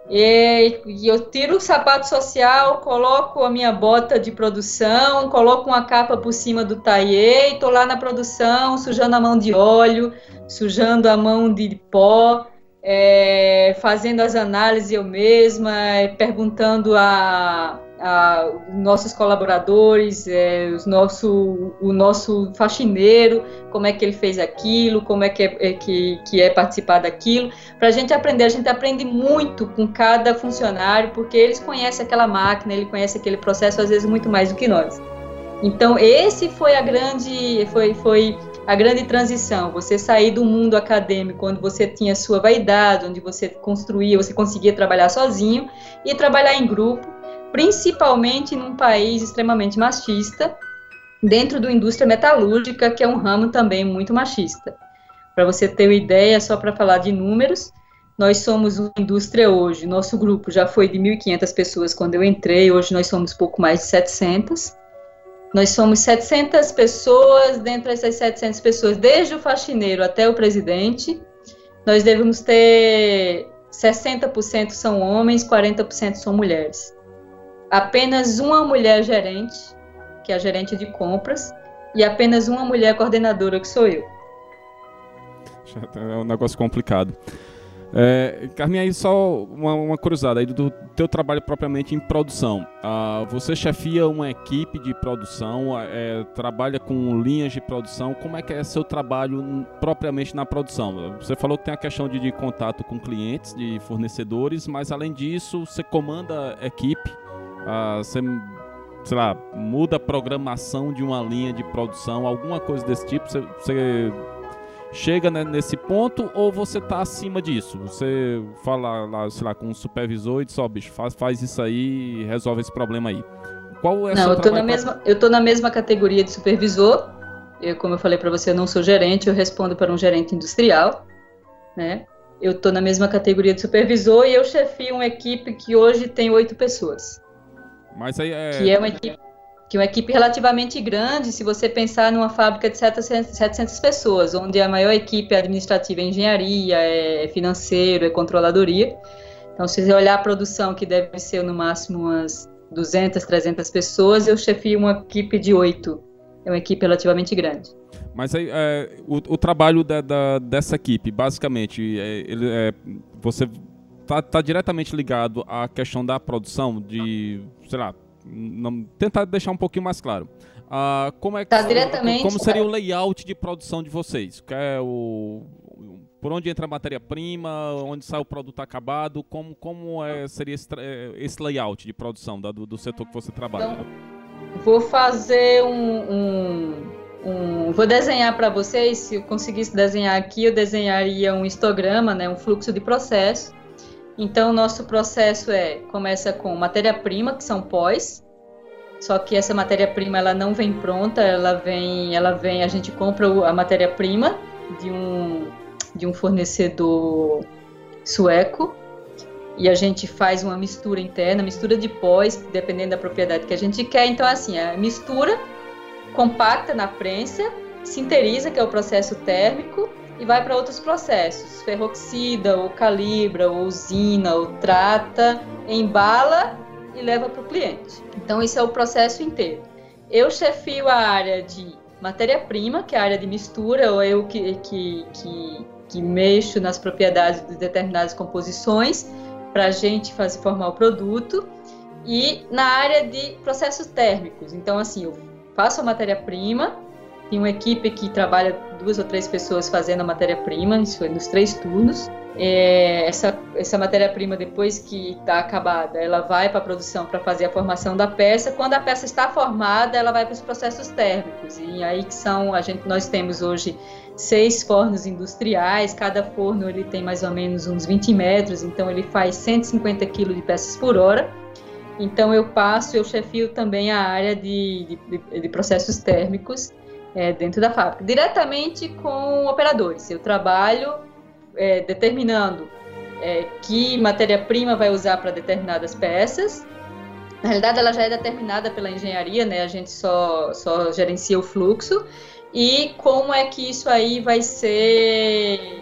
e, e eu tiro o sapato social, coloco a minha bota de produção, coloco uma capa por cima do taillé, e estou lá na produção, sujando a mão de óleo, sujando a mão de pó, é, fazendo as análises eu mesma, é, perguntando a... a nossos colaboradores, é, os nosso, o nosso faxineiro, como é que ele fez aquilo, como é que é, é, que, que é participar daquilo, para a gente aprender. A gente aprende muito com cada funcionário, porque eles conhecem aquela máquina, ele conhece aquele processo, às vezes, muito mais do que nós. Então, esse foi a grande, foi, foi a grande transição, você sair do mundo acadêmico, onde você tinha sua vaidade, onde você construía, você conseguia trabalhar sozinho, e trabalhar em grupo, principalmente num país extremamente machista, dentro da indústria metalúrgica, que é um ramo também muito machista. Para você ter uma ideia, só para falar de números, nós somos uma indústria hoje, nosso grupo já foi de mil e quinhentas pessoas quando eu entrei, hoje nós somos pouco mais de setecentas. Nós somos setecentas pessoas, dentre essas setecentas pessoas, desde o faxineiro até o presidente, nós devemos ter sessenta por cento são homens, quarenta por cento são mulheres. Apenas uma mulher gerente, que é a gerente de compras, e apenas uma mulher coordenadora, que sou eu. É um negócio complicado. É, Carminha, aí só uma, uma curiosidade aí do teu trabalho propriamente em produção. Ah, você chefia uma equipe de produção, é, trabalha com linhas de produção. Como é que é seu trabalho propriamente na produção? Você falou que tem a questão de, de contato com clientes, de fornecedores, mas além disso você comanda a equipe, ah, você, sei lá, muda a programação de uma linha de produção, alguma coisa desse tipo, você... você chega nesse ponto ou você está acima disso? Você fala lá, sei lá, com o supervisor e diz, ó, oh, bicho, faz, faz isso aí e resolve esse problema aí. Qual é não, eu tô na mesma, eu tô na mesma categoria de supervisor. Eu, como eu falei para você, eu não sou gerente, eu respondo para um gerente industrial, né? Eu tô na mesma categoria de supervisor e eu chefio uma equipe que hoje tem oito pessoas. Mas aí é... Que é uma equipe... que é uma equipe relativamente grande, se você pensar numa fábrica de setecentas pessoas, onde a maior equipe é administrativa, é engenharia, é financeiro, é controladoria. Então, se você olhar a produção, que deve ser no máximo umas duzentas, trezentas pessoas, eu chefio uma equipe de oito. É uma equipe relativamente grande. Mas aí, é, o, o trabalho da, da, dessa equipe, basicamente, é, ele, é, você está tá diretamente ligado à questão da produção, de, sei lá, Não, tentar deixar um pouquinho mais claro. Ah, como é que tá diretamente, como seria o layout de produção de vocês? Que é o, por onde entra a matéria-prima, onde sai o produto acabado, como, como é, seria esse, esse layout de produção do, do setor que você trabalha? Então, vou fazer um, um, um... Vou desenhar para vocês, se eu conseguisse desenhar aqui, eu desenharia um histograma, né, um fluxo de processo. Então, o nosso processo é, começa com matéria-prima, que são pós, só que essa matéria-prima ela não vem pronta, ela vem, ela vem, a gente compra a matéria-prima de um, de um fornecedor sueco e a gente faz uma mistura interna, mistura de pós, dependendo da propriedade que a gente quer. Então, assim, a mistura compacta na prensa, sinteriza, que é o processo térmico, e vai para outros processos, ferroxida, ou calibra, ou usina, ou trata, embala e leva para o cliente. Então, esse é o processo inteiro. Eu chefio a área de matéria-prima, que é a área de mistura, ou eu que, que, que, que mexo nas propriedades de determinadas composições para a gente fazer, formar o produto, e na área de processos térmicos. Então, assim, eu faço a matéria-prima, tem uma equipe que trabalha duas ou três pessoas fazendo a matéria-prima, isso é nos três turnos. É, essa, essa matéria-prima, depois que está acabada, ela vai para a produção para fazer a formação da peça. Quando a peça está formada, ela vai para os processos térmicos. E aí que são, a gente, nós temos hoje seis fornos industriais, cada forno ele tem mais ou menos uns vinte metros, então ele faz cento e cinquenta quilos de peças por hora. Então eu passo, eu chefio também a área de, de, de processos térmicos, É, dentro da fábrica, diretamente com operadores. Eu trabalho é, determinando é, que matéria-prima vai usar para determinadas peças. Na realidade, ela já é determinada pela engenharia, né? A gente só, só gerencia o fluxo. E como é que isso aí vai ser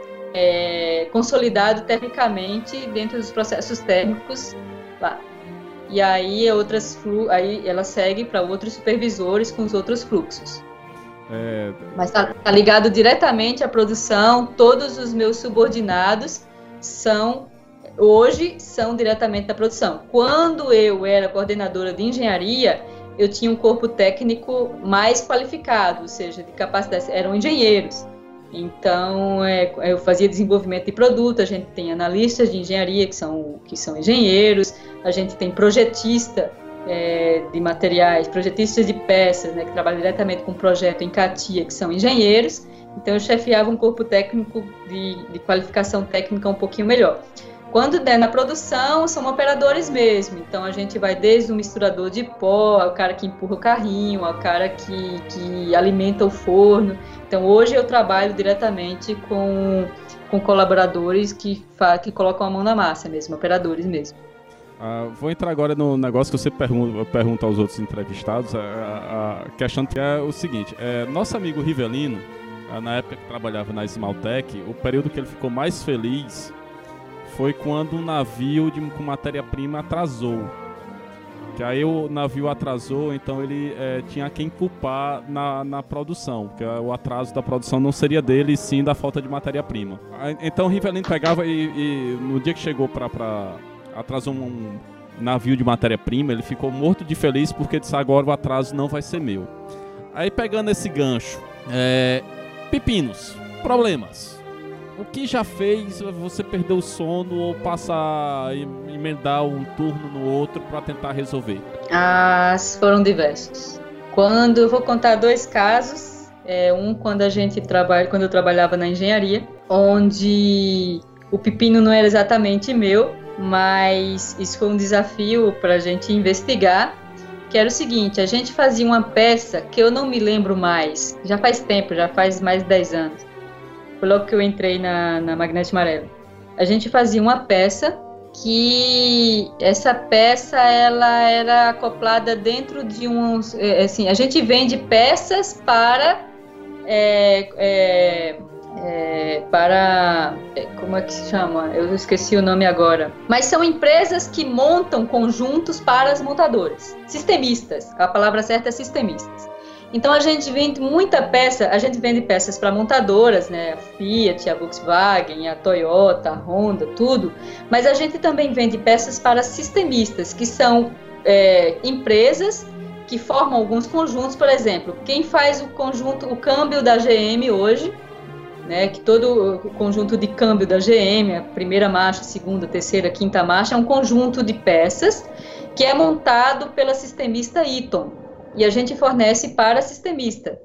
é, consolidado termicamente dentro dos processos térmicos lá. E aí, outras flu- aí ela segue para outros supervisores com os outros fluxos. É... Mas tá, tá ligado diretamente à produção. Todos os meus subordinados são, hoje, são diretamente da produção. Quando eu era coordenadora de engenharia, eu tinha um corpo técnico mais qualificado, ou seja, de capacidade, eram engenheiros. Então, é, eu fazia desenvolvimento de produto, a gente tem analistas de engenharia que são, que são engenheiros, a gente tem projetista É, de materiais, projetistas de peças, né, que trabalham diretamente com projeto em CATIA, que são engenheiros. Então eu chefiava um corpo técnico de, de qualificação técnica um pouquinho melhor. Quando der na produção, são operadores mesmo. Então a gente vai desde o misturador de pó, ao cara que empurra o carrinho, ao cara que, que alimenta o forno. Então hoje eu trabalho diretamente com, com colaboradores que, fa- que colocam a mão na massa mesmo, operadores mesmo. Uh, vou entrar agora no negócio que você pergunta, pergunta aos outros entrevistados. A, a, a questão que é o seguinte: é, nosso amigo Rivelino, uh, na época que trabalhava na Esmaltec, o período que ele ficou mais feliz foi quando um navio de, com matéria-prima atrasou. Que aí o navio atrasou, então ele é, tinha quem culpar na, na produção, porque o atraso da produção não seria dele, e sim da falta de matéria-prima. Então o Rivelino pegava e, e no dia que chegou para... atrasou um navio de matéria-prima, ele ficou morto de feliz porque disse: agora o atraso não vai ser meu. Aí, pegando esse gancho, é, pepinos, problemas. O que já fez você perder o sono ou passar, emendar um turno no outro para tentar resolver? Ah, foram diversos. Quando eu vou contar dois casos, é, um quando a gente trabalha, quando eu trabalhava na engenharia, onde o pepino não era exatamente meu, mas isso foi um desafio para a gente investigar, que era o seguinte: a gente fazia uma peça que eu não me lembro mais, já faz tempo, já faz mais de dez anos, foi logo que eu entrei na, na Magnete Amarelo. A gente fazia uma peça que, essa peça, ela era acoplada dentro de uns, assim, a gente vende peças para, é, é, É, para, como é que se chama? Eu esqueci o nome agora. Mas são empresas que montam conjuntos para as montadoras. Sistemistas, a palavra certa é sistemistas. Então a gente vende muita peça, a gente vende peças para montadoras, né? A Fiat, a Volkswagen, a Toyota, a Honda, tudo. Mas a gente também vende peças para sistemistas, que são é, empresas que formam alguns conjuntos. Por exemplo, quem faz o conjunto, o câmbio da G M hoje, né, que todo o conjunto de câmbio da G M, a primeira marcha, segunda, terceira, quinta marcha, é um conjunto de peças que é montado pela sistemista Eaton, e a gente fornece para a sistemista.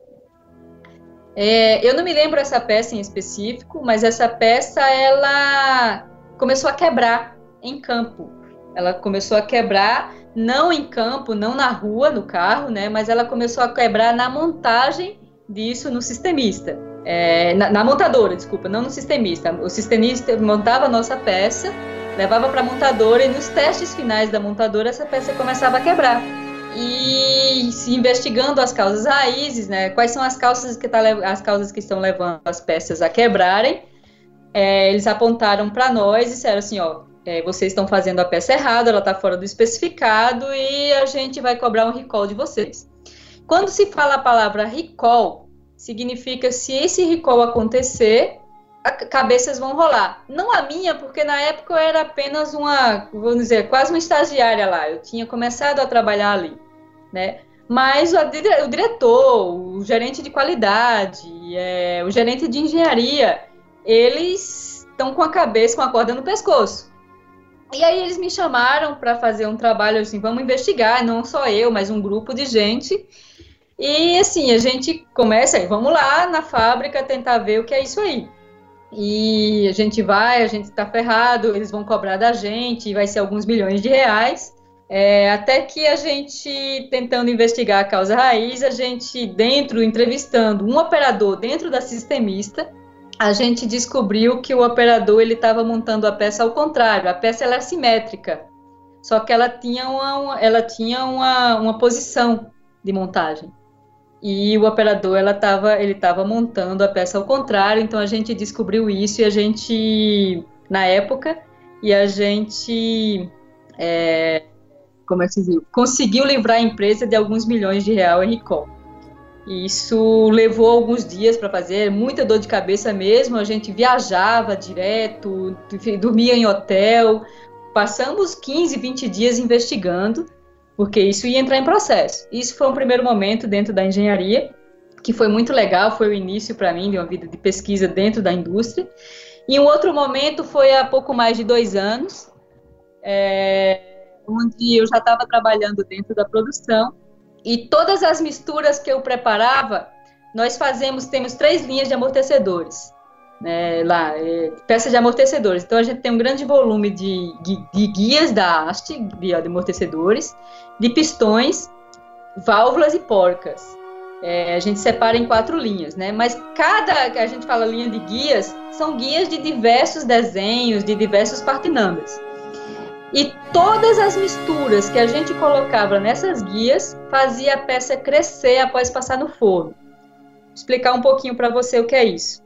É, eu não me lembro essa peça em específico, mas essa peça, ela começou a quebrar em campo. Ela começou a quebrar, não em campo, não na rua, no carro, né, mas ela começou a quebrar na montagem disso no sistemista. É, na, na montadora, desculpa, não no sistemista. O sistemista montava a nossa peça, levava para a montadora, e nos testes finais da montadora essa peça começava a quebrar. E se investigando as causas raízes, né, quais são as causas que, tá, as causas que estão levando as peças a quebrarem, é, eles apontaram para nós e disseram assim, ó, é, vocês estão fazendo a peça errada, ela está fora do especificado e a gente vai cobrar um recall de vocês. Quando se fala a palavra recall, significa se esse recall acontecer, a, cabeças vão rolar. Não a minha, porque na época eu era apenas uma, vamos dizer, quase uma estagiária lá. Eu tinha começado a trabalhar ali, né? Mas o, o diretor, o gerente de qualidade, é, o gerente de engenharia, eles estão com a cabeça, com a corda no pescoço. E aí eles me chamaram para fazer um trabalho assim, vamos investigar, não só eu, mas um grupo de gente. E assim, a gente começa aí, vamos lá na fábrica tentar ver o que é isso aí. E a gente vai, a gente está ferrado, eles vão cobrar da gente, vai ser alguns milhões de reais. É, até que a gente, tentando investigar a causa raiz, a gente, dentro, entrevistando um operador dentro da sistemista, a gente descobriu que o operador ele estava montando a peça ao contrário. A peça ela é simétrica, só que ela tinha uma, ela tinha uma, uma posição de montagem. E o operador ela tava, ele estava montando a peça ao contrário, então a gente descobriu isso e a gente, na época, e a gente é, como é que se diz? Conseguiu livrar a empresa de alguns milhões de reais em recall. Isso levou alguns dias para fazer, muita dor de cabeça mesmo, a gente viajava direto, dormia em hotel, passamos quinze, vinte dias investigando, porque isso ia entrar em processo. Isso foi um primeiro momento dentro da engenharia, que foi muito legal, foi o início para mim de uma vida de pesquisa dentro da indústria. E um outro momento foi há pouco mais de dois anos, é, onde eu já estava trabalhando dentro da produção, e todas as misturas que eu preparava, nós fazemos, temos três linhas de amortecedores, né, lá, é, peças de amortecedores. Então a gente tem um grande volume de, de, de guias da haste, de, de amortecedores, de pistões, válvulas e porcas. É, a gente separa em quatro linhas, né? Mas cada, a gente fala linha de guias, são guias de diversos desenhos, de diversos part numbers. E todas as misturas que a gente colocava nessas guias fazia a peça crescer após passar no forno. Vou explicar um pouquinho para você o que é isso.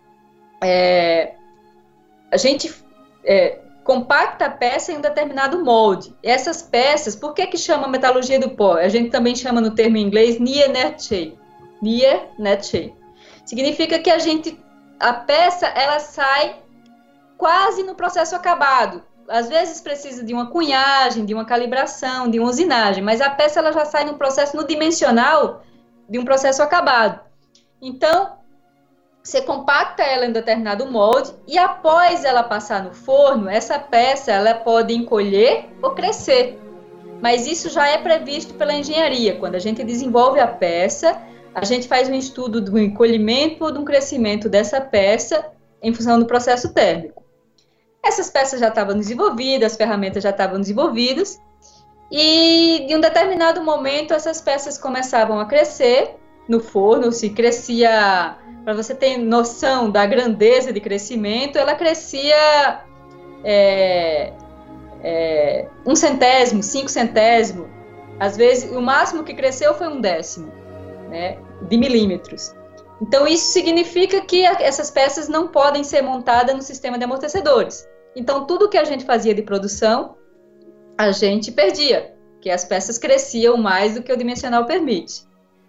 É, a gente é, compacta a peça em um determinado molde. Essas peças, por que que chama metalurgia do pó? A gente também chama no termo em inglês near net shape. Near net shape. Significa que a gente, a peça, ela sai quase no processo acabado. Às vezes precisa de uma cunhagem, de uma calibração, de uma usinagem, mas a peça ela já sai no processo, no dimensional de um processo acabado. Então, você compacta ela em um determinado molde e após ela passar no forno, essa peça ela pode encolher ou crescer. Mas isso já é previsto pela engenharia. Quando a gente desenvolve a peça, a gente faz um estudo do encolhimento ou do crescimento dessa peça em função do processo térmico. Essas peças já estavam desenvolvidas, as ferramentas já estavam desenvolvidas, e em um determinado momento essas peças começavam a crescer no forno. Se crescia, para você ter noção da grandeza de crescimento, ela crescia é, é, um centésimo, cinco centésimos, às vezes o máximo que cresceu foi um décimo, né, de milímetros. Então isso significa que essas peças não podem ser montadas no sistema de amortecedores. Então, tudo que a gente fazia de produção, a gente perdia, porque as peças cresciam mais do que o dimensional permite.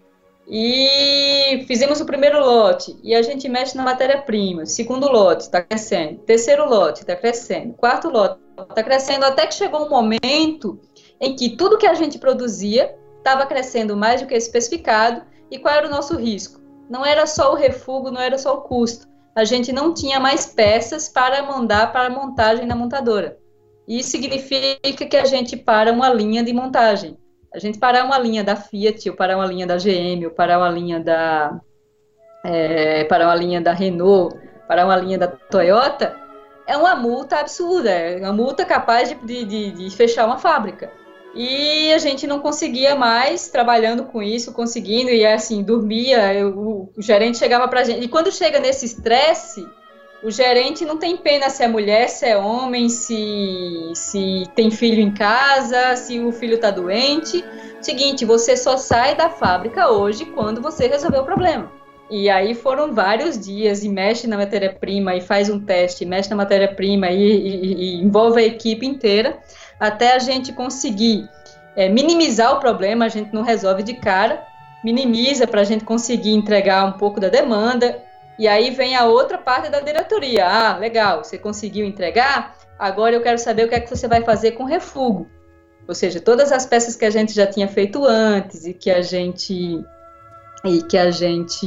E fizemos o primeiro lote, e a gente mexe na matéria-prima. Segundo lote, está crescendo. Terceiro lote, está crescendo. Quarto lote, está crescendo, até que chegou um momento em que tudo que a gente produzia estava crescendo mais do que especificado. E qual era o nosso risco? Não era só o refúgio, não era só o custo, a gente não tinha mais peças para mandar para a montagem na montadora. Isso significa que a gente para uma linha de montagem. A gente parar uma linha da Fiat, ou parar uma linha da G M, ou parar uma linha da, é, parar uma linha da Renault, parar uma linha da Toyota, é uma multa absurda, é uma multa capaz de, de, de fechar uma fábrica. E a gente não conseguia mais, trabalhando com isso, conseguindo, e assim, dormia, eu, o, o gerente chegava pra gente, e quando chega nesse estresse, o gerente não tem pena se é mulher, se é homem, se, se tem filho em casa, se o filho está doente. Seguinte, você só sai da fábrica hoje quando você resolver o problema. E aí foram vários dias, e mexe na matéria-prima, e faz um teste, mexe na matéria-prima, e, e, e envolve a equipe inteira, até a gente conseguir é, minimizar o problema. A gente não resolve de cara, minimiza para a gente conseguir entregar um pouco da demanda. E aí vem a outra parte da diretoria. Ah, legal, você conseguiu entregar, agora eu quero saber o que é que você vai fazer com o refúgio. Ou seja, todas as peças que a gente já tinha feito antes e que a gente, e que a gente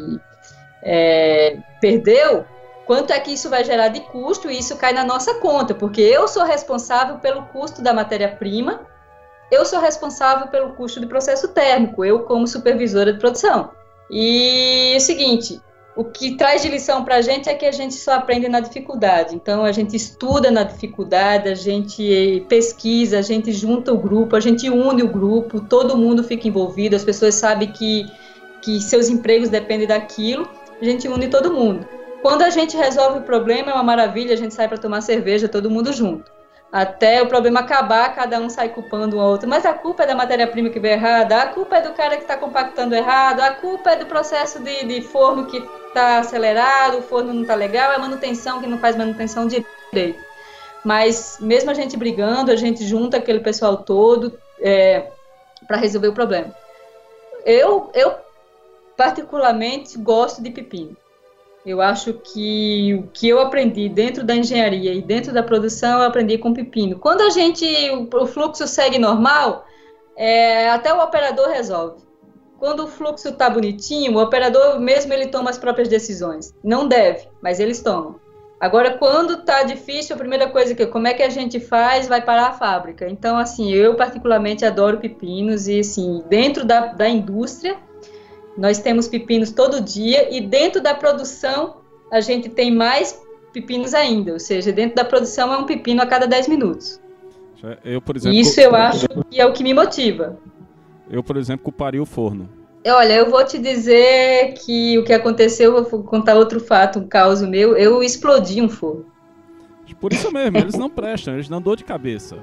é, perdeu, quanto é que isso vai gerar de custo, e isso cai na nossa conta, porque eu sou responsável pelo custo da matéria-prima, eu sou responsável pelo custo do processo térmico, eu como supervisora de produção. E é o seguinte... O que traz de lição para a gente é que a gente só aprende na dificuldade. Então, a gente estuda na dificuldade, a gente pesquisa, a gente junta o grupo, a gente une o grupo, todo mundo fica envolvido, as pessoas sabem que, que seus empregos dependem daquilo, a gente une todo mundo. Quando a gente resolve o problema, é uma maravilha, a gente sai para tomar cerveja, todo mundo junto. Até o problema acabar, cada um sai culpando um ao outro. Mas a culpa é da matéria-prima que veio errada, a culpa é do cara que está compactando errado, a culpa é do processo de, de forno que está acelerado, o forno não está legal, é a manutenção que não faz manutenção direito. Mas mesmo a gente brigando, a gente junta aquele pessoal todo é, para resolver o problema. Eu, eu particularmente gosto de pepino. Eu acho que o que eu aprendi dentro da engenharia e dentro da produção, eu aprendi com pepino. Quando a gente, o, o fluxo segue normal, é, até o operador resolve. Quando o fluxo está bonitinho, o operador mesmo ele toma as próprias decisões. Não deve, mas eles tomam. Agora, quando está difícil, a primeira coisa que, como é que a gente faz, vai parar a fábrica. Então, assim, eu particularmente adoro pepinos e, assim, dentro da, da indústria, nós temos pepinos todo dia, e dentro da produção a gente tem mais pepinos ainda, ou seja, dentro da produção é um pepino a cada dez minutos. Eu, por exemplo, Isso eu acho que é o que me motiva. Eu, por exemplo, culparia o forno. Olha, eu vou te dizer que o que aconteceu, eu vou contar outro fato, um caos meu, eu explodi um forno. Por isso mesmo, eles não prestam, eles dão dor de cabeça.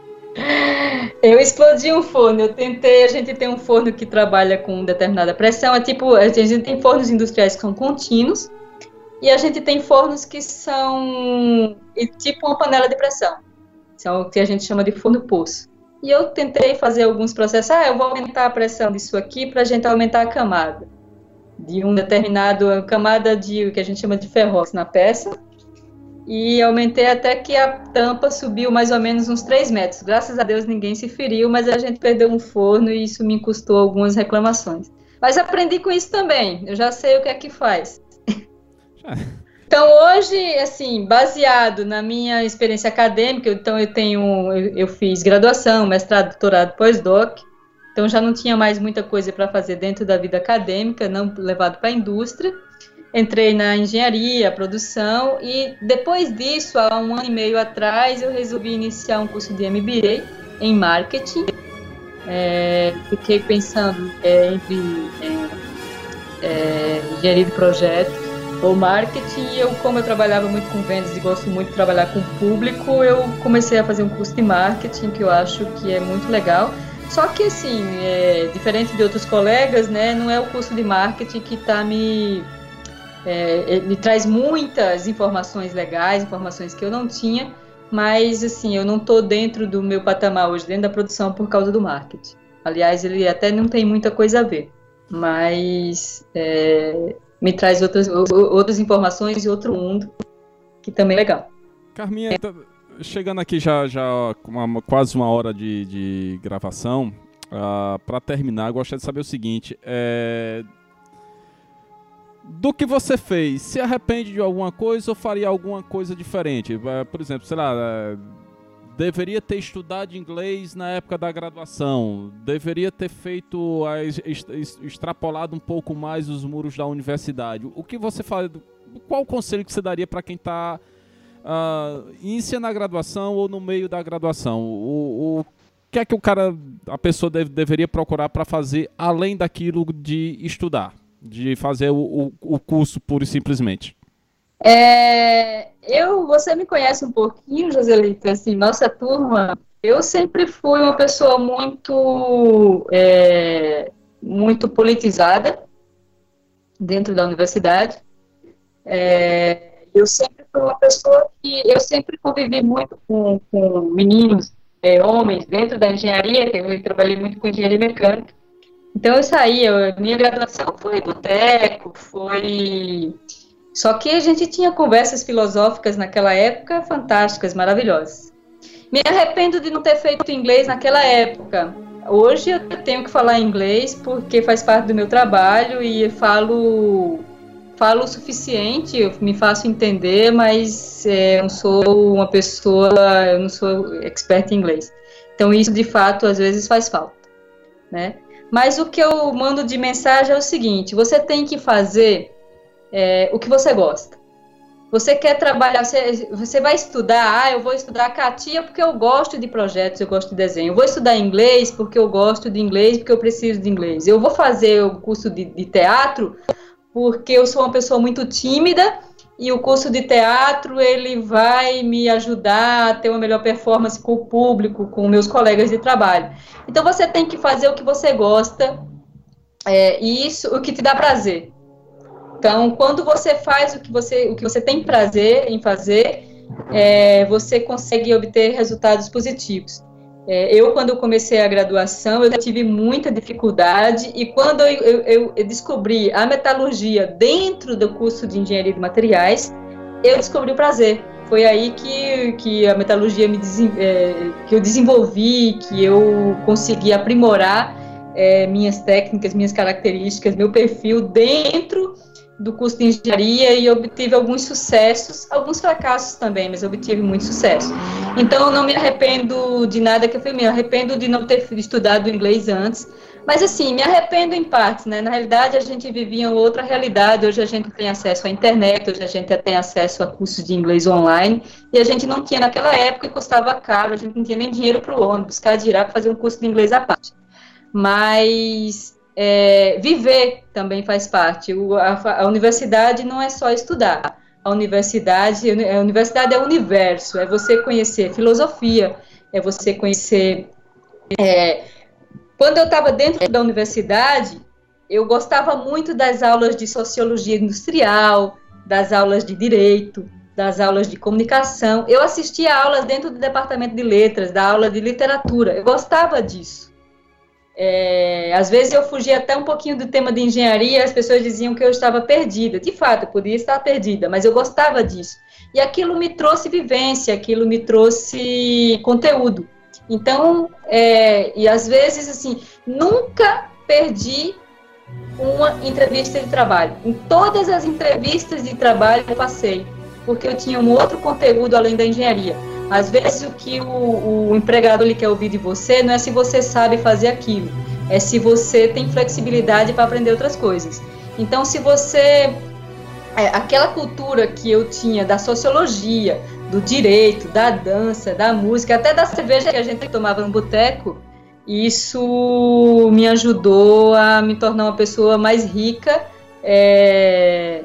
Eu explodi um forno, eu tentei, a gente tem um forno que trabalha com determinada pressão, é tipo, a gente tem fornos industriais que são contínuos, e a gente tem fornos que são tipo uma panela de pressão, são o que a gente chama de forno poço. E eu tentei fazer alguns processos, ah, eu vou aumentar a pressão disso aqui para a gente aumentar a camada, de um determinado, camada de, o que a gente chama de ferros na peça, e aumentei até que a tampa subiu mais ou menos uns três metros. Graças a Deus ninguém se feriu, mas a gente perdeu um forno e isso me custou algumas reclamações. Mas aprendi com isso também, eu já sei o que é que faz. Então hoje, assim, baseado na minha experiência acadêmica, então eu tenho, eu, eu fiz graduação, mestrado, doutorado, pós-doc, então já não tinha mais muita coisa para fazer dentro da vida acadêmica, não levado para a indústria. Entrei na engenharia, produção, e depois disso, há um ano e meio atrás, eu resolvi iniciar um curso de M B A em marketing. É, fiquei pensando é, entre é, é, engenharia de projetos ou marketing, e eu, como eu trabalhava muito com vendas e gosto muito de trabalhar com público, eu comecei a fazer um curso de marketing, que eu acho que é muito legal. Só que, assim, é, diferente de outros colegas, né, não é o curso de marketing que está me... É, ele traz muitas informações legais, informações que eu não tinha, mas assim, eu não estou dentro do meu patamar hoje, dentro da produção, por causa do marketing. Aliás, ele até não tem muita coisa a ver, mas é, me traz outras, outras informações e outro mundo, que também é legal. Carminha, tá chegando aqui já, já com uma, quase uma hora de, de gravação, uh, para terminar, eu gostaria de saber o seguinte, é... do que você fez, se arrepende de alguma coisa ou faria alguma coisa diferente? Por exemplo, sei lá, deveria ter estudado inglês na época da graduação, deveria ter feito, extrapolado um pouco mais os muros da universidade. O que você faz? Qual o conselho que você daria para quem está uh, iniciando a graduação ou no meio da graduação? O, o que é que o cara, a pessoa deve, deveria procurar para fazer além daquilo de estudar, de fazer o, o, o curso pura e simplesmente? É, eu, você me conhece um pouquinho, Joselito, assim, nossa turma, eu sempre fui uma pessoa muito, é, muito politizada dentro da universidade. É, eu sempre fui uma pessoa que, eu sempre convivi muito com, com meninos, é, homens, dentro da engenharia, que eu trabalhei muito com engenharia mecânica. Então eu saía, minha graduação foi boteco, foi... Só que a gente tinha conversas filosóficas naquela época fantásticas, maravilhosas. Me arrependo de não ter feito inglês naquela época. Hoje eu tenho que falar inglês porque faz parte do meu trabalho e falo, falo o suficiente, eu me faço entender, mas é, eu não sou uma pessoa, eu não sou expert em inglês. Então isso de fato às vezes faz falta, né? Mas o que eu mando de mensagem é o seguinte: você tem que fazer É, o que você gosta. Você quer trabalhar, você, você vai estudar, ah, eu vou estudar CATIA porque eu gosto de projetos, eu gosto de desenho. Eu vou estudar inglês porque eu gosto de inglês, porque eu preciso de inglês. Eu vou fazer o curso de, de teatro porque eu sou uma pessoa muito tímida e o curso de teatro, ele vai me ajudar a ter uma melhor performance com o público, com meus colegas de trabalho. Então, você tem que fazer o que você gosta, é, e isso, o que te dá prazer. Então, quando você faz o que você, o que você tem prazer em fazer, é, você consegue obter resultados positivos. É, eu, quando eu comecei a graduação, eu tive muita dificuldade, e quando eu, eu, eu descobri a metalurgia dentro do curso de engenharia de materiais, eu descobri o prazer. Foi aí que, que a metalurgia me é, que eu desenvolvi, que eu consegui aprimorar é, minhas técnicas, minhas características, meu perfil dentro do curso de engenharia, e obtive alguns sucessos, alguns fracassos também, mas obtive muito sucesso. Então, eu não me arrependo de nada que eu fiz, me arrependo de não ter estudado inglês antes, mas assim, me arrependo em partes, né? Na realidade, a gente vivia outra realidade, hoje a gente tem acesso à internet, hoje a gente tem acesso a cursos de inglês online, e a gente não tinha naquela época, e custava caro, a gente não tinha nem dinheiro para o ônibus, buscar dirá para fazer um curso de inglês à parte. Mas... É, viver também faz parte. O, a, a universidade não é só estudar. A universidade, a universidade é o universo, é você conhecer filosofia, é você conhecer... É, quando eu estava dentro da universidade, eu gostava muito das aulas de sociologia industrial, das aulas de direito, das aulas de comunicação. Eu assistia aulas dentro do departamento de letras, da aula de literatura, eu gostava disso. É, às vezes eu fugia até um pouquinho do tema de engenharia, as pessoas diziam que eu estava perdida. De fato, eu podia estar perdida, mas eu gostava disso. E aquilo me trouxe vivência, aquilo me trouxe conteúdo. Então, é, e às vezes, assim, nunca perdi uma entrevista de trabalho. Em todas as entrevistas de trabalho eu passei, porque eu tinha um outro conteúdo além da engenharia. Às vezes o que o, o empregador ele quer ouvir de você não é se você sabe fazer aquilo, é se você tem flexibilidade para aprender outras coisas. Então, se você... É, aquela cultura que eu tinha da sociologia, do direito, da dança, da música, até da cerveja que a gente tomava no boteco, isso me ajudou a me tornar uma pessoa mais rica é,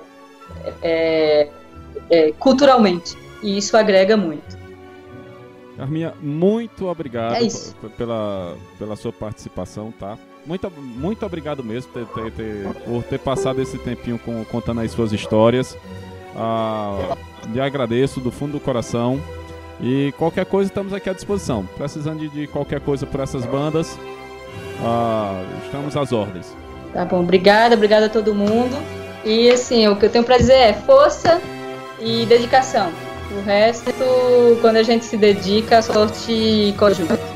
é, é, culturalmente. E isso agrega muito. Carminha, muito obrigado é pela, pela sua participação, tá? Muito, muito obrigado mesmo ter, ter, ter, por ter passado esse tempinho com, contando as suas histórias. Ah, lhe agradeço do fundo do coração. E qualquer coisa, estamos aqui à disposição. Precisando de, de qualquer coisa por essas bandas, ah, estamos às ordens. Tá bom, obrigada, obrigada a todo mundo. E assim, o que eu tenho pra dizer é força e dedicação. O resto, quando a gente se dedica, a sorte coadjuva.